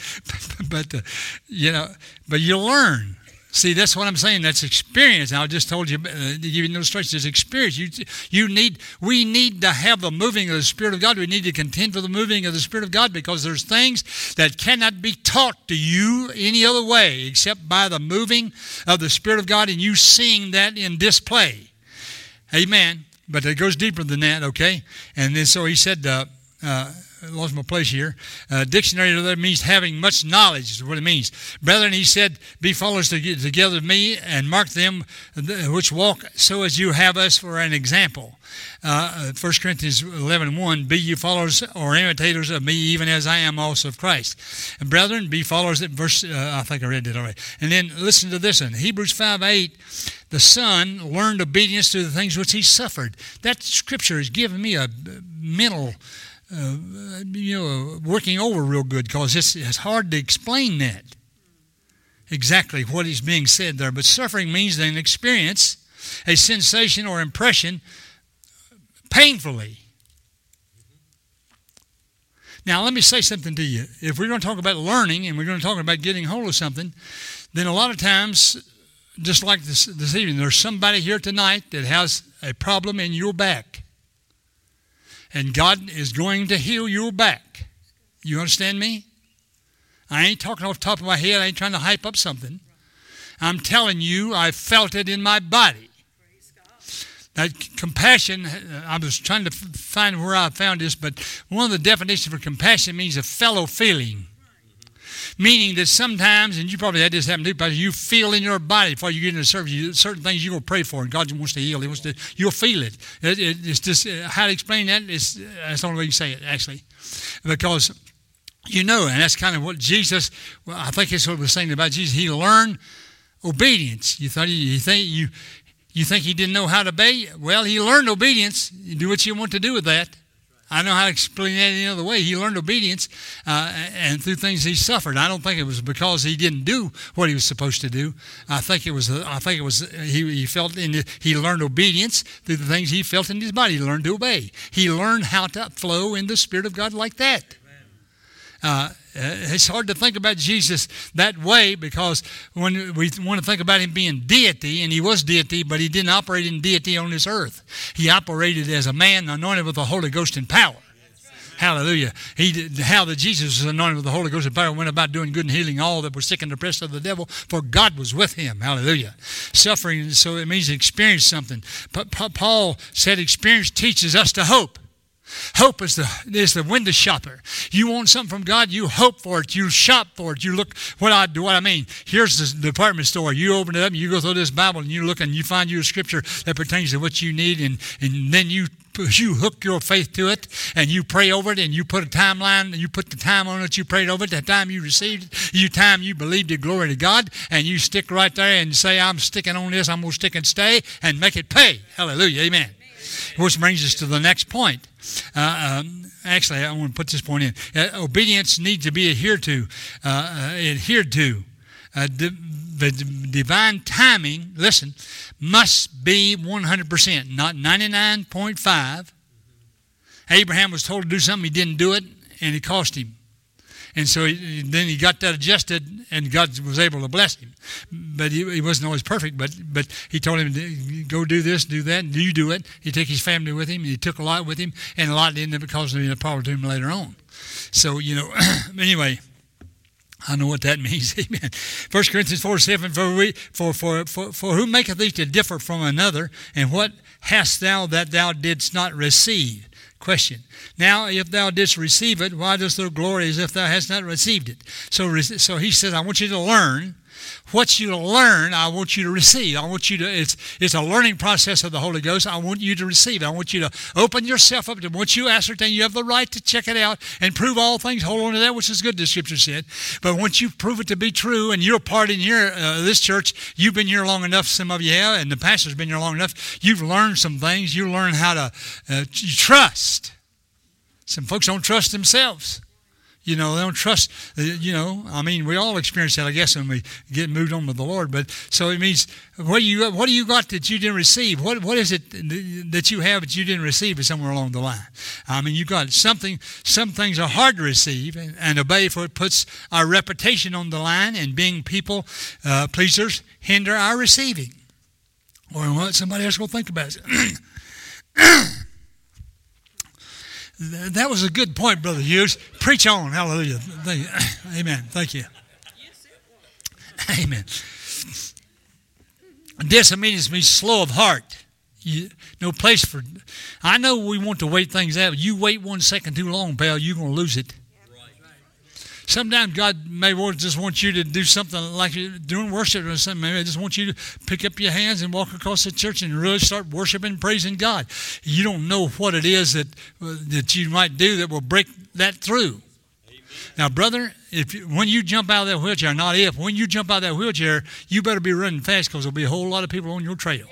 But you learn. See, that's what I'm saying. That's experience. I just told you, to give you an illustration, there's experience. We need to have the moving of the Spirit of God. We need to contend for the moving of the Spirit of God, because there's things that cannot be taught to you any other way except by the moving of the Spirit of God and you seeing that in display. Amen. But it goes deeper than that, okay? And then so he said, I lost my place here. Dictionary that means having much knowledge is what it means. Brethren, he said, be followers together with me and mark them which walk so as you have us for an example. 1 Corinthians 11:1, be you followers or imitators of me, even as I am also of Christ. And brethren, be followers. I think I read that already. And then listen to this one. Hebrews 5:8, the Son learned obedience to the things which he suffered. That scripture has given me a mental working over real good, because it's hard to explain that, exactly what is being said there. But suffering means an experience, a sensation or impression painfully. Now, let me say something to you. If we're going to talk about learning and we're going to talk about getting hold of something, then a lot of times, just like this evening, there's somebody here tonight that has a problem in your back. And God is going to heal your back. You understand me? I ain't talking off the top of my head. I ain't trying to hype up something. I'm telling you, I felt it in my body. That compassion, I was trying to find where I found this, but one of the definitions for compassion means a fellow feeling. Meaning that sometimes, and you probably had this happen too, but you feel in your body before you get into service, certain things you're going to pray for, and God wants to heal. You'll feel it. It's just, how to explain that, that's the only way you say it, actually. Because, and that's kind of what Jesus, I think that's what we're saying about Jesus. He learned obedience. You think he didn't know how to obey? Well, he learned obedience. You do what you want to do with that. I don't know how to explain that any other way. He learned obedience, and through things he suffered. I don't think it was because he didn't do what he was supposed to do. I think it was he felt he learned obedience through the things he felt in his body. He learned to obey. He learned how to flow in the Spirit of God like that. It's hard to think about Jesus that way, because when we want to think about him being deity, and he was deity, but he didn't operate in deity on this earth. He operated as a man anointed with the Holy Ghost and power. Hallelujah. How that Jesus was anointed with the Holy Ghost and power, went about doing good and healing all that were sick and oppressed of the devil, for God was with him. Hallelujah. Suffering, so it means he experienced something. But Paul said experience teaches us to hope. Hope is the window shopper. You want something from God, you hope for it, you shop for it, you look what I mean. Here's the department store. You open it up and you go through this Bible and you look and you find you a scripture that pertains to what you need, and then you hook your faith to it and you pray over it, and you put a timeline, and you put the time on it, you prayed over it, the time you received it, time you believed it, glory to God, and you stick right there and say, I'm sticking on this, I'm going to stick and stay and make it pay. Hallelujah. Amen. Which brings us to the next point. Actually, I want to put this point in. Obedience needs to be adhered to. The divine timing, listen, must be 100%, not 99.5. Abraham was told to do something, he didn't do it, and it cost him. And so then he got that adjusted, and God was able to bless him. But he wasn't always perfect, but he told him to go do this, do that, and you do it. He took his family with him, and he took a lot with him, and a lot ended up causing a problem to him later on. So, anyway, I know what that means. Amen. 1 Corinthians 4:7, for who maketh thee to differ from another, and what hast thou that thou didst not receive? Question. Now, if thou didst receive it, why dost thou glory as if thou hast not received it? So he says, I want you to learn. What you learn, I want you to receive. I want you to, it's a learning process of the Holy Ghost. I want you to receive. I want you to open yourself up to, once you ascertain, you have the right to check it out and prove all things, hold on to that, which is good, the Scripture said. But once you prove it to be true, and you're part in here, this church, you've been here long enough, some of you have, and the pastor's been here long enough, you've learned some things. You learn how to trust. Some folks don't trust themselves. They don't trust, we all experience that, I guess, when we get moved on with the Lord. But so it means, what do you got that you didn't receive? What is it that you have that you didn't receive somewhere along the line? You got something. Some things are hard to receive and obey, for it puts our reputation on the line, and being people pleasers hinder our receiving. Or what somebody else will think about it. That was a good point, Brother Hughes. Preach on. Hallelujah. Amen. Thank you. Amen. Disobedience means slow of heart. No place for... I know we want to wait things out. You wait 1 second too long, pal, you're going to lose it. Sometimes God may just want you to do something like doing worship or something. Maybe I just want you to pick up your hands and walk across the church and really start worshiping and praising God. You don't know what it is that you might do that will break that through. Amen. Now, brother, when you jump out of that wheelchair, when you jump out of that wheelchair, you better be running fast, because there'll be a whole lot of people on your trail.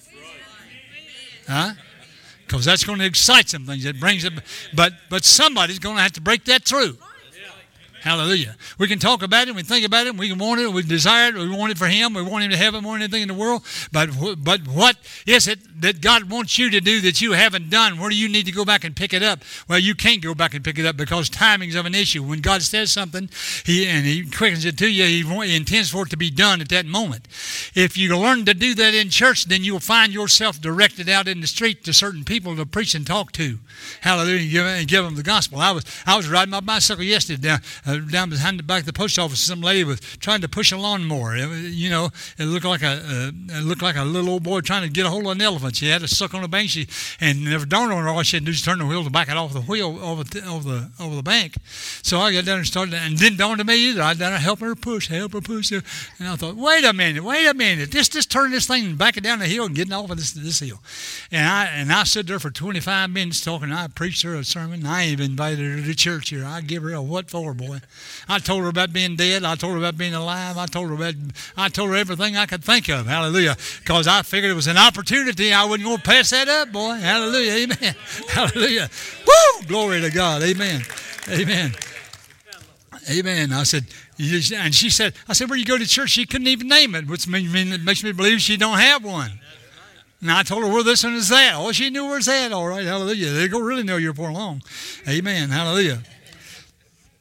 Huh? Because that's going to excite some things. It brings it, but somebody's going to have to break that through. Hallelujah. We can talk about it, we think about it, we can want it, we desire it, we want it for Him, we want Him to have it more than anything in the world. But what is it that God wants you to do that you haven't done? Where do you need to go back and pick it up? Well, you can't go back and pick it up, because timing's of an issue. When God says something, He quickens it to you, He intends for it to be done at that moment. If you learn to do that in church, then you'll find yourself directed out in the street to certain people to preach and talk to. Hallelujah. And give them the gospel. I was riding my bicycle yesterday down behind the back of the post office. Some lady was trying to push a lawnmower. It looked like a little old boy trying to get a hold of an elephant. She had it stuck on the bank. And never dawned on her, all she had to do was turn the wheel to back it off the wheel over the bank. So I got down and started, and it didn't dawn to me either. I got down help her push. And I thought, wait a minute, just turn this thing and back it down the hill and get off of this hill. And I stood there for 25 minutes talking. I preached her a sermon. I even invited her to church here. I give her a what for, boy. I told her about being dead. I told her about being alive. I told her everything I could think of. Hallelujah. Because I figured it was an opportunity. I wasn't going to pass that up, boy. Hallelujah. Amen. Hallelujah. Woo! Glory to God. Amen. Amen. Amen. I said, and she said, where you go to church? She couldn't even name it, which makes me believe she don't have one. And I told her where this one is at. Oh, she knew where it's at. All right. Hallelujah. They go really know you're for long. Amen. Hallelujah.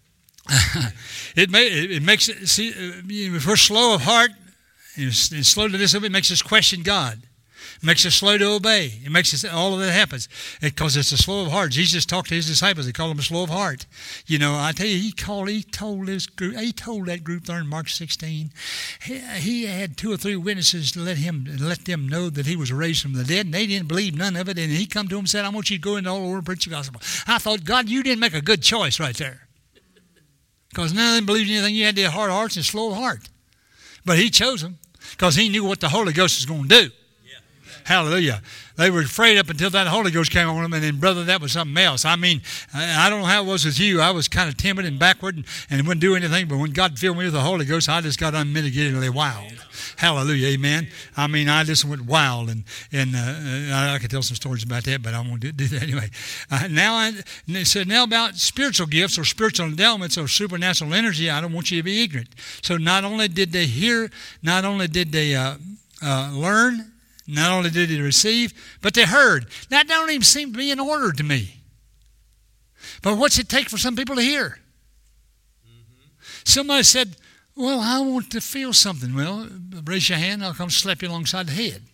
It makes it, see, if we're slow of heart and slow to disobey, it makes us question God. It makes us slow to obey. It makes us, all of that happens because it's a slow of heart. Jesus talked to his disciples. He called them slow of heart. You know, I tell you, he told that group there in Mark 16, he had 2 or 3 witnesses to let them know that he was raised from the dead, and they didn't believe none of it. And he come to them and said, I want you to go into all the world and preach the gospel. I thought, God, you didn't make a good choice right there. Because none of them believed anything. You had their hard hearts and slow of heart. But he chose them because he knew what the Holy Ghost was going to do. Hallelujah. They were afraid up until that Holy Ghost came on them, and then, brother, that was something else. I mean, I don't know how it was with you. I was kind of timid and backward and wouldn't do anything, but when God filled me with the Holy Ghost, I just got unmitigatedly wild. Hallelujah, amen. I mean, I just went wild, and I could tell some stories about that, but I won't do that anyway. Now about spiritual gifts or spiritual endowments or supernatural energy, I don't want you to be ignorant. So not only did they hear, not only did they learn, not only did they receive, but they heard. That don't even seem to be in order to me. But what's it take for some people to hear? Somebody said, well, I want to feel something. Well, raise your hand, I'll come slap you alongside the head.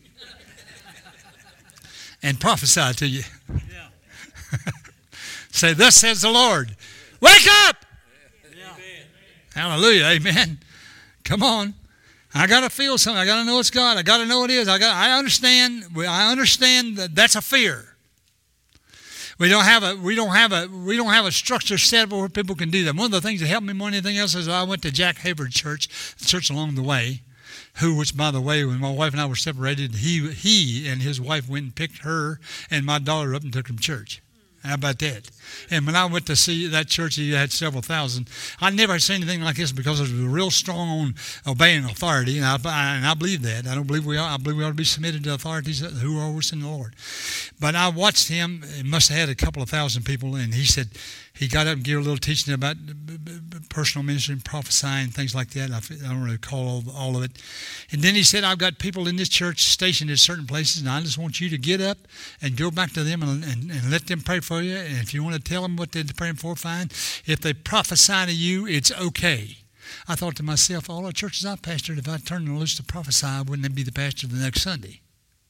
And prophesy to you. Yeah. Say, thus says the Lord. Wake up! Yeah. Hallelujah, amen. Come on. I got to feel something. I got to know it's God. I got to know it is. I understand that that's a fear. We don't have a structure set up where people can do that. One of the things that helped me more than anything else is I went to Jack Hayward Church, the church along the way, which, by the way, when my wife and I were separated, he and his wife went and picked her and my daughter up and took them to church. How about that? And when I went to see that church, he had several thousand. I never had seen anything like this because it was real strong on obeying authority, and I believe that. I don't believe we are. I believe we ought to be submitted to authorities who are within the Lord. But I watched him. It must have had a couple of thousand people, and he said he got up and gave a little teaching about personal ministry and prophesying, things like that. I don't really recall all of it. And then he said, I've got people in this church stationed at certain places, and I just want you to get up and go back to them and let them pray for you. And if you want to tell them what they're praying for, fine. If they prophesy to you, it's okay. I thought to myself, all the churches I pastored, if I turned them loose to prophesy, I wouldn't be the pastor the next Sunday.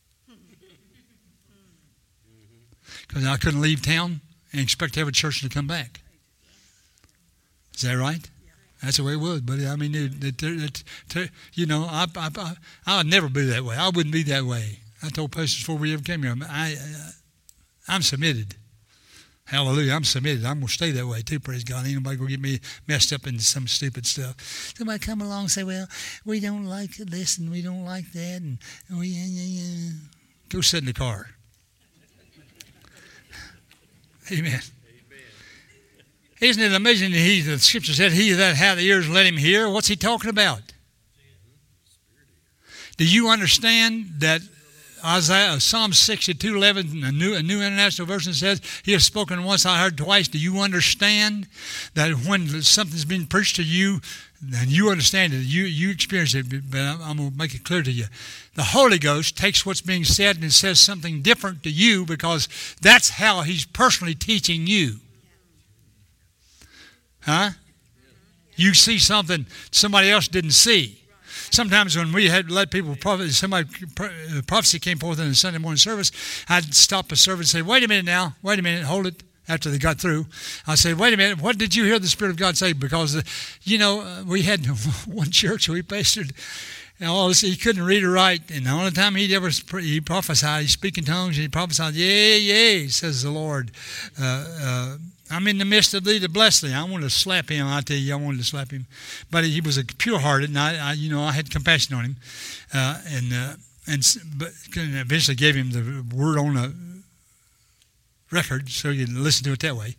Because I couldn't leave town and expect to have a church to come back. Is that right? That's the way it was, buddy. I mean, you know, I would never be that way. I wouldn't be that way. I told pastors before we ever came here, I'm submitted. Hallelujah, I'm submitted. I'm going to stay that way too, praise God. Ain't nobody going to get me messed up into some stupid stuff. Somebody come along and say, well, we don't like this and we don't like that. And go sit in the car. Amen. Isn't it amazing that the scripture said, he that hath ears, let him hear? What's he talking about? Do you understand that Psalm 62:11, a New International Version says, he has spoken once, I heard twice. Do you understand that when something's being preached to you, and you understand it, you experience it, but I'm going to make it clear to you. The Holy Ghost takes what's being said and says something different to you because that's how he's personally teaching you. Huh? You see something somebody else didn't see. Sometimes when we had let people prophecy came forth in the Sunday morning service, I'd stop the service and say, wait a minute, hold it. After they got through, I said, wait a minute, what did you hear the Spirit of God say? Because, we had one church we pastored, and he couldn't read or write, and the only time he prophesied, he speak in tongues, and he prophesied, yea, says the Lord. I'm in the midst of thee to bless thee. I wanted to slap him. I tell you, I wanted to slap him. But he was a pure-hearted, and I had compassion on him, but eventually gave him the word on a record, so you can listen to it that way.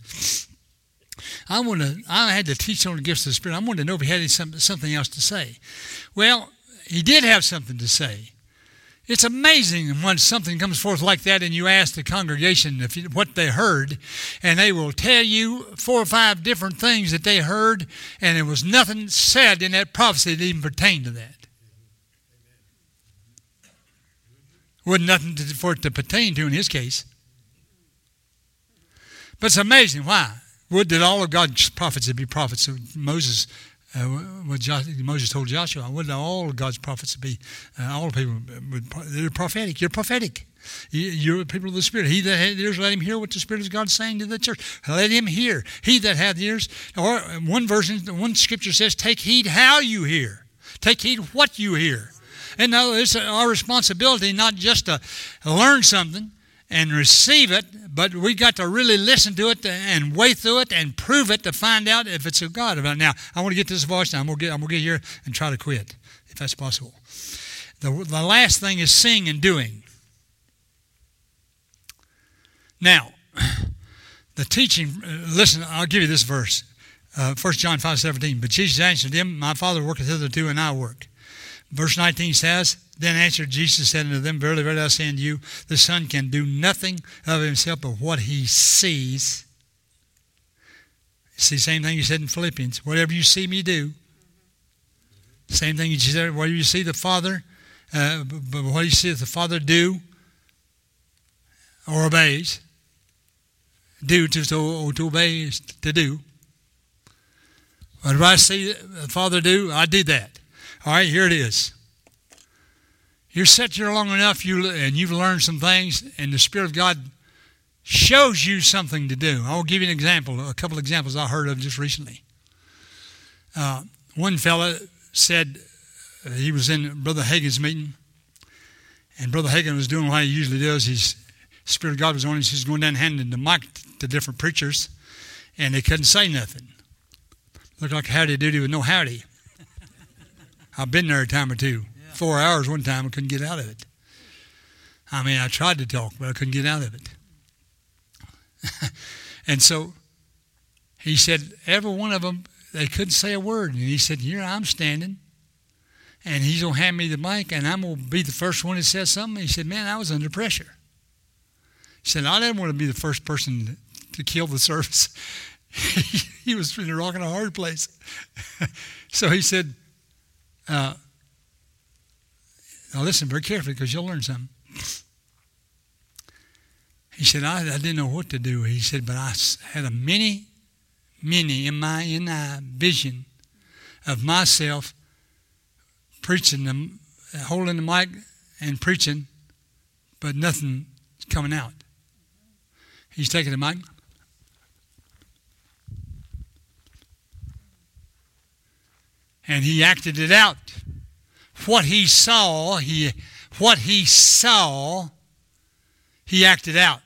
I had to teach on the gifts of the Spirit. I wanted to know if he had something else to say. Well, he did have something to say. It's amazing when something comes forth like that and you ask the congregation what they heard, and they will tell you 4 or 5 different things that they heard, and there was nothing said in that prophecy that even pertained to that. Wasn't nothing for it to pertain to in his case. But it's amazing. Why? Would that all of God's prophets would be prophets. So Moses told Joshua, would that all of God's prophets would be, all people, they're prophetic. You're prophetic. You're people of the Spirit. He that hath ears, let him hear what the Spirit of God is saying to the church. Let him hear. He that hath ears, or one scripture says, take heed how you hear. Take heed what you hear. And now it's our responsibility not just to learn something and receive it, but we got to really listen to it and weigh through it and prove it to find out if it's of God. Now, I want to get this voice now. I'm going to get here and try to quit, if that's possible. The last thing is sing and doing. Now, the teaching, listen, I'll give you this verse. 1 John 5:17. But Jesus answered him, my Father worketh hitherto, and I work. Verse 19 says, then answered Jesus, said unto them, verily, verily, I say unto you, the Son can do nothing of himself but what he sees. It's the same thing you said in Philippians. Whatever you see me do. Same thing you said, whatever you see the Father, but what you see the Father do or obeys. Do to obey is to do. Whatever I see the Father do, I do that. All right, here it is. You're sat here long enough, and you've learned some things, and the Spirit of God shows you something to do. I'll give you an example, a couple of examples I heard of just recently. One fella said he was in Brother Hagin's meeting, and Brother Hagin was doing what he usually does. His Spirit of God was on him. He's going down handing the mic to different preachers, and they couldn't say nothing. Looked like howdy doody with no howdy. I've been there a time or two. 4 hours one time, I couldn't get out of it. I mean, I tried to talk, but I couldn't get out of it. And so he said, every one of them, they couldn't say a word. And he said, here I'm standing, and he's going to hand me the mic, and I'm going to be the first one that says something. He said, man, I was under pressure. He said, I didn't want to be the first person to kill the service. He was in a rock and a hard place. So he said, now listen very carefully because you'll learn something. He said, I didn't know what to do. He said, but I had a many in my vision of myself preaching, holding the mic and preaching, but nothing coming out. He's taking the mic. And he acted it out. What he saw, he acted out.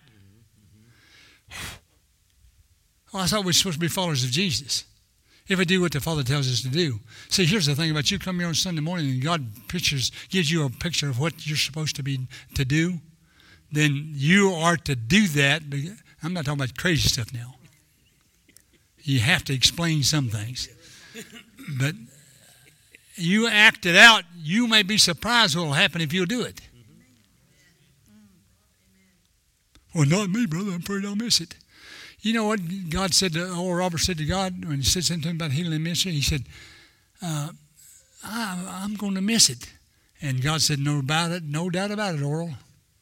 Well, I thought we were supposed to be followers of Jesus. If we do what the Father tells us to do. See, here's the thing about you come here on Sunday morning and God gives you a picture of what you're supposed to do, then you are to do that. I'm not talking about crazy stuff now. You have to explain some things. But you act it out, you may be surprised what will happen if you'll do it. Well, not me, brother. I'm afraid I'll miss it. You know what God said or Robert said to God when he said something to him about healing and ministry? He said, I'm going to miss it. And God said, no doubt about it, Oral.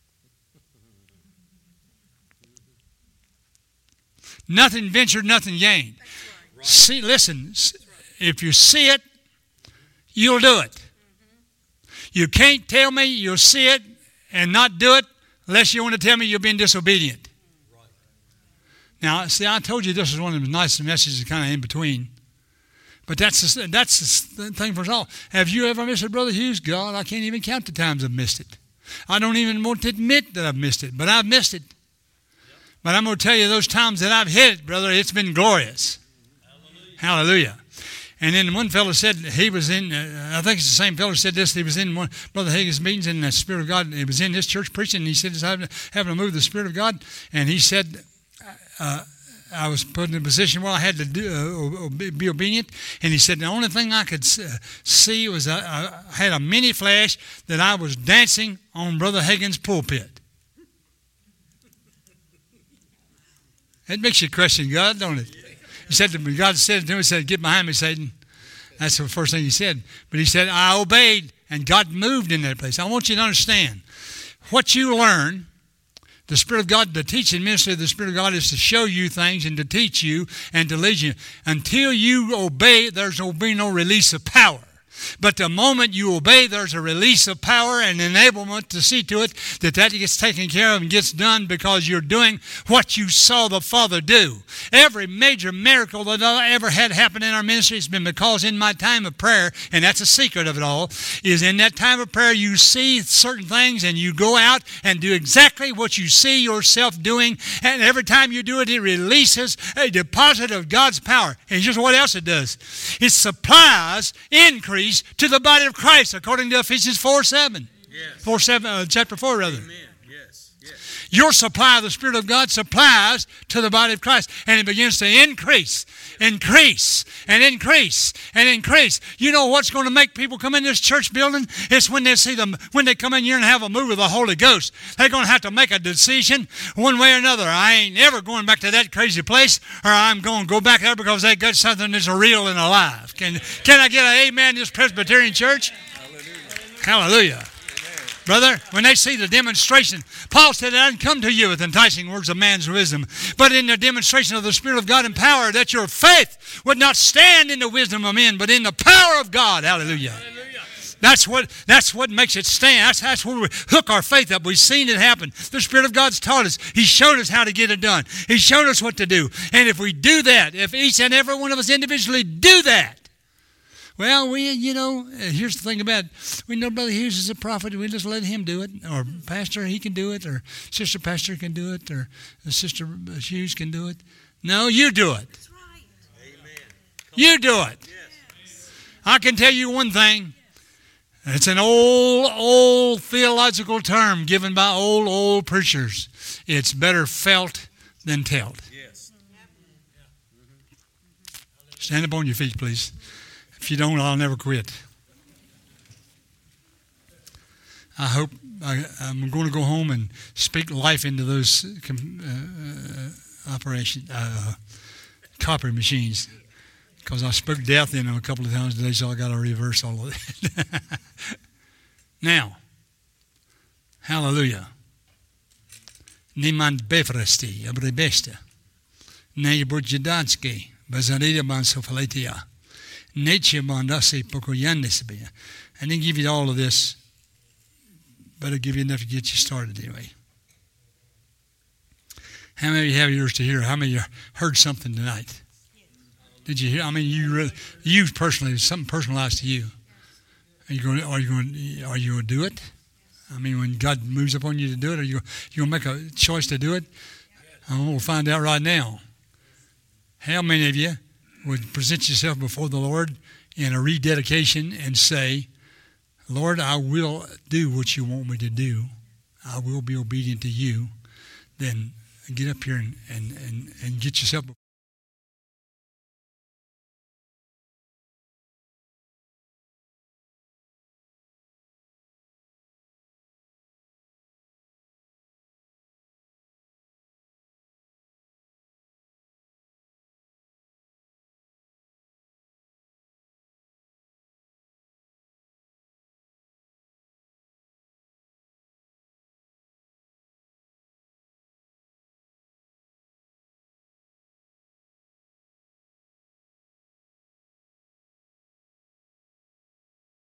Nothing ventured, nothing gained. Right. See, listen, if you see it, you'll do it. You can't tell me you'll see it and not do it unless you want to tell me you're being disobedient. Right. Now, see, I told you this is one of the nice messages kind of in between. But that's the thing for us all. Have you ever missed it, Brother Hughes? God, I can't even count the times I've missed it. I don't even want to admit that I've missed it, but I've missed it. But I'm going to tell you those times that I've hit it, brother, it's been glorious. Hallelujah. And then one fellow said he was in, I think it's the same fellow said this, he was in one Brother Hagin's meetings in the Spirit of God. He was in this church preaching, and he said he's having to move the Spirit of God. And he said, I was put in a position where I had to be obedient. And he said the only thing I could see was I had a mini flash that I was dancing on Brother Hagin's pulpit. It makes you question God, don't it? He said to me, God said to him, he said, get behind me, Satan. That's the first thing he said. But he said, I obeyed, and God moved in that place. I want you to understand, what you learn, The Spirit of God, the teaching ministry of the Spirit of God is to show you things and to teach you and to lead you. Until you obey, will be no release of power. But the moment you obey, there's a release of power and enablement to see to it that gets taken care of and gets done because you're doing what you saw the Father do. Every major miracle that I ever had happen in our ministry has been because in my time of prayer, and that's a secret of it all, is in that time of prayer you see certain things and you go out and do exactly what you see yourself doing, and every time you do it, it releases a deposit of God's power. And here's what else it does. It supplies increase to the body of Christ, according to Ephesians 4:7. Yes. Chapter 4, rather. Amen. Yes. Yes. Your supply of the Spirit of God supplies to the body of Christ, and it begins to increase, and increase. You know what's going to make people come in this church building? It's when they see them, when they come in here and have a move of the Holy Ghost. They're going to have to make a decision one way or another. I ain't ever going back to that crazy place, or I'm going to go back there because they got something that's real and alive. Can I get an amen in this Presbyterian church? Hallelujah. Brother, when they see the demonstration, Paul said, I didn't come to you with enticing words of man's wisdom, but in the demonstration of the Spirit of God in power, that your faith would not stand in the wisdom of men, but in the power of God. Hallelujah. That's what makes it stand. That's where we hook our faith up. We've seen it happen. The Spirit of God's taught us. He's shown us how to get it done. He's shown us what to do. And if we do that, if each and every one of us individually do that, well, here's the thing about it. We know Brother Hughes is a prophet. We just let him do it. Or Pastor, he can do it. Or Sister Pastor can do it. Or Sister Hughes can do it. No, you do it. That's right. Amen. You do it. Yes. I can tell you one thing. It's an old theological term given by old preachers. It's better felt than told. Yes. Stand up on your feet, please. If you don't, I'll never quit. I hope I'm going to go home and speak life into those copy machines, because I spoke death in them a couple of times today, so I got to reverse all of that. Now, hallelujah. Niemand befresti, abrebesta. Ne budjedanski, bazarida mansofaletia. Nature mandase pokoyanisbia. I didn't give you all of this, but I'll give you enough to get you started anyway. How many of you have yours to hear? How many of you heard something tonight? Did you hear? I mean, you personally, something personalized to you. Are you going to do it? I mean, when God moves upon you to do it, are you going to make a choice to do it? We'll find out right now. How many of you would present yourself before the Lord in a rededication and say, Lord, I will do what you want me to do. I will be obedient to you. Then get up here and get yourself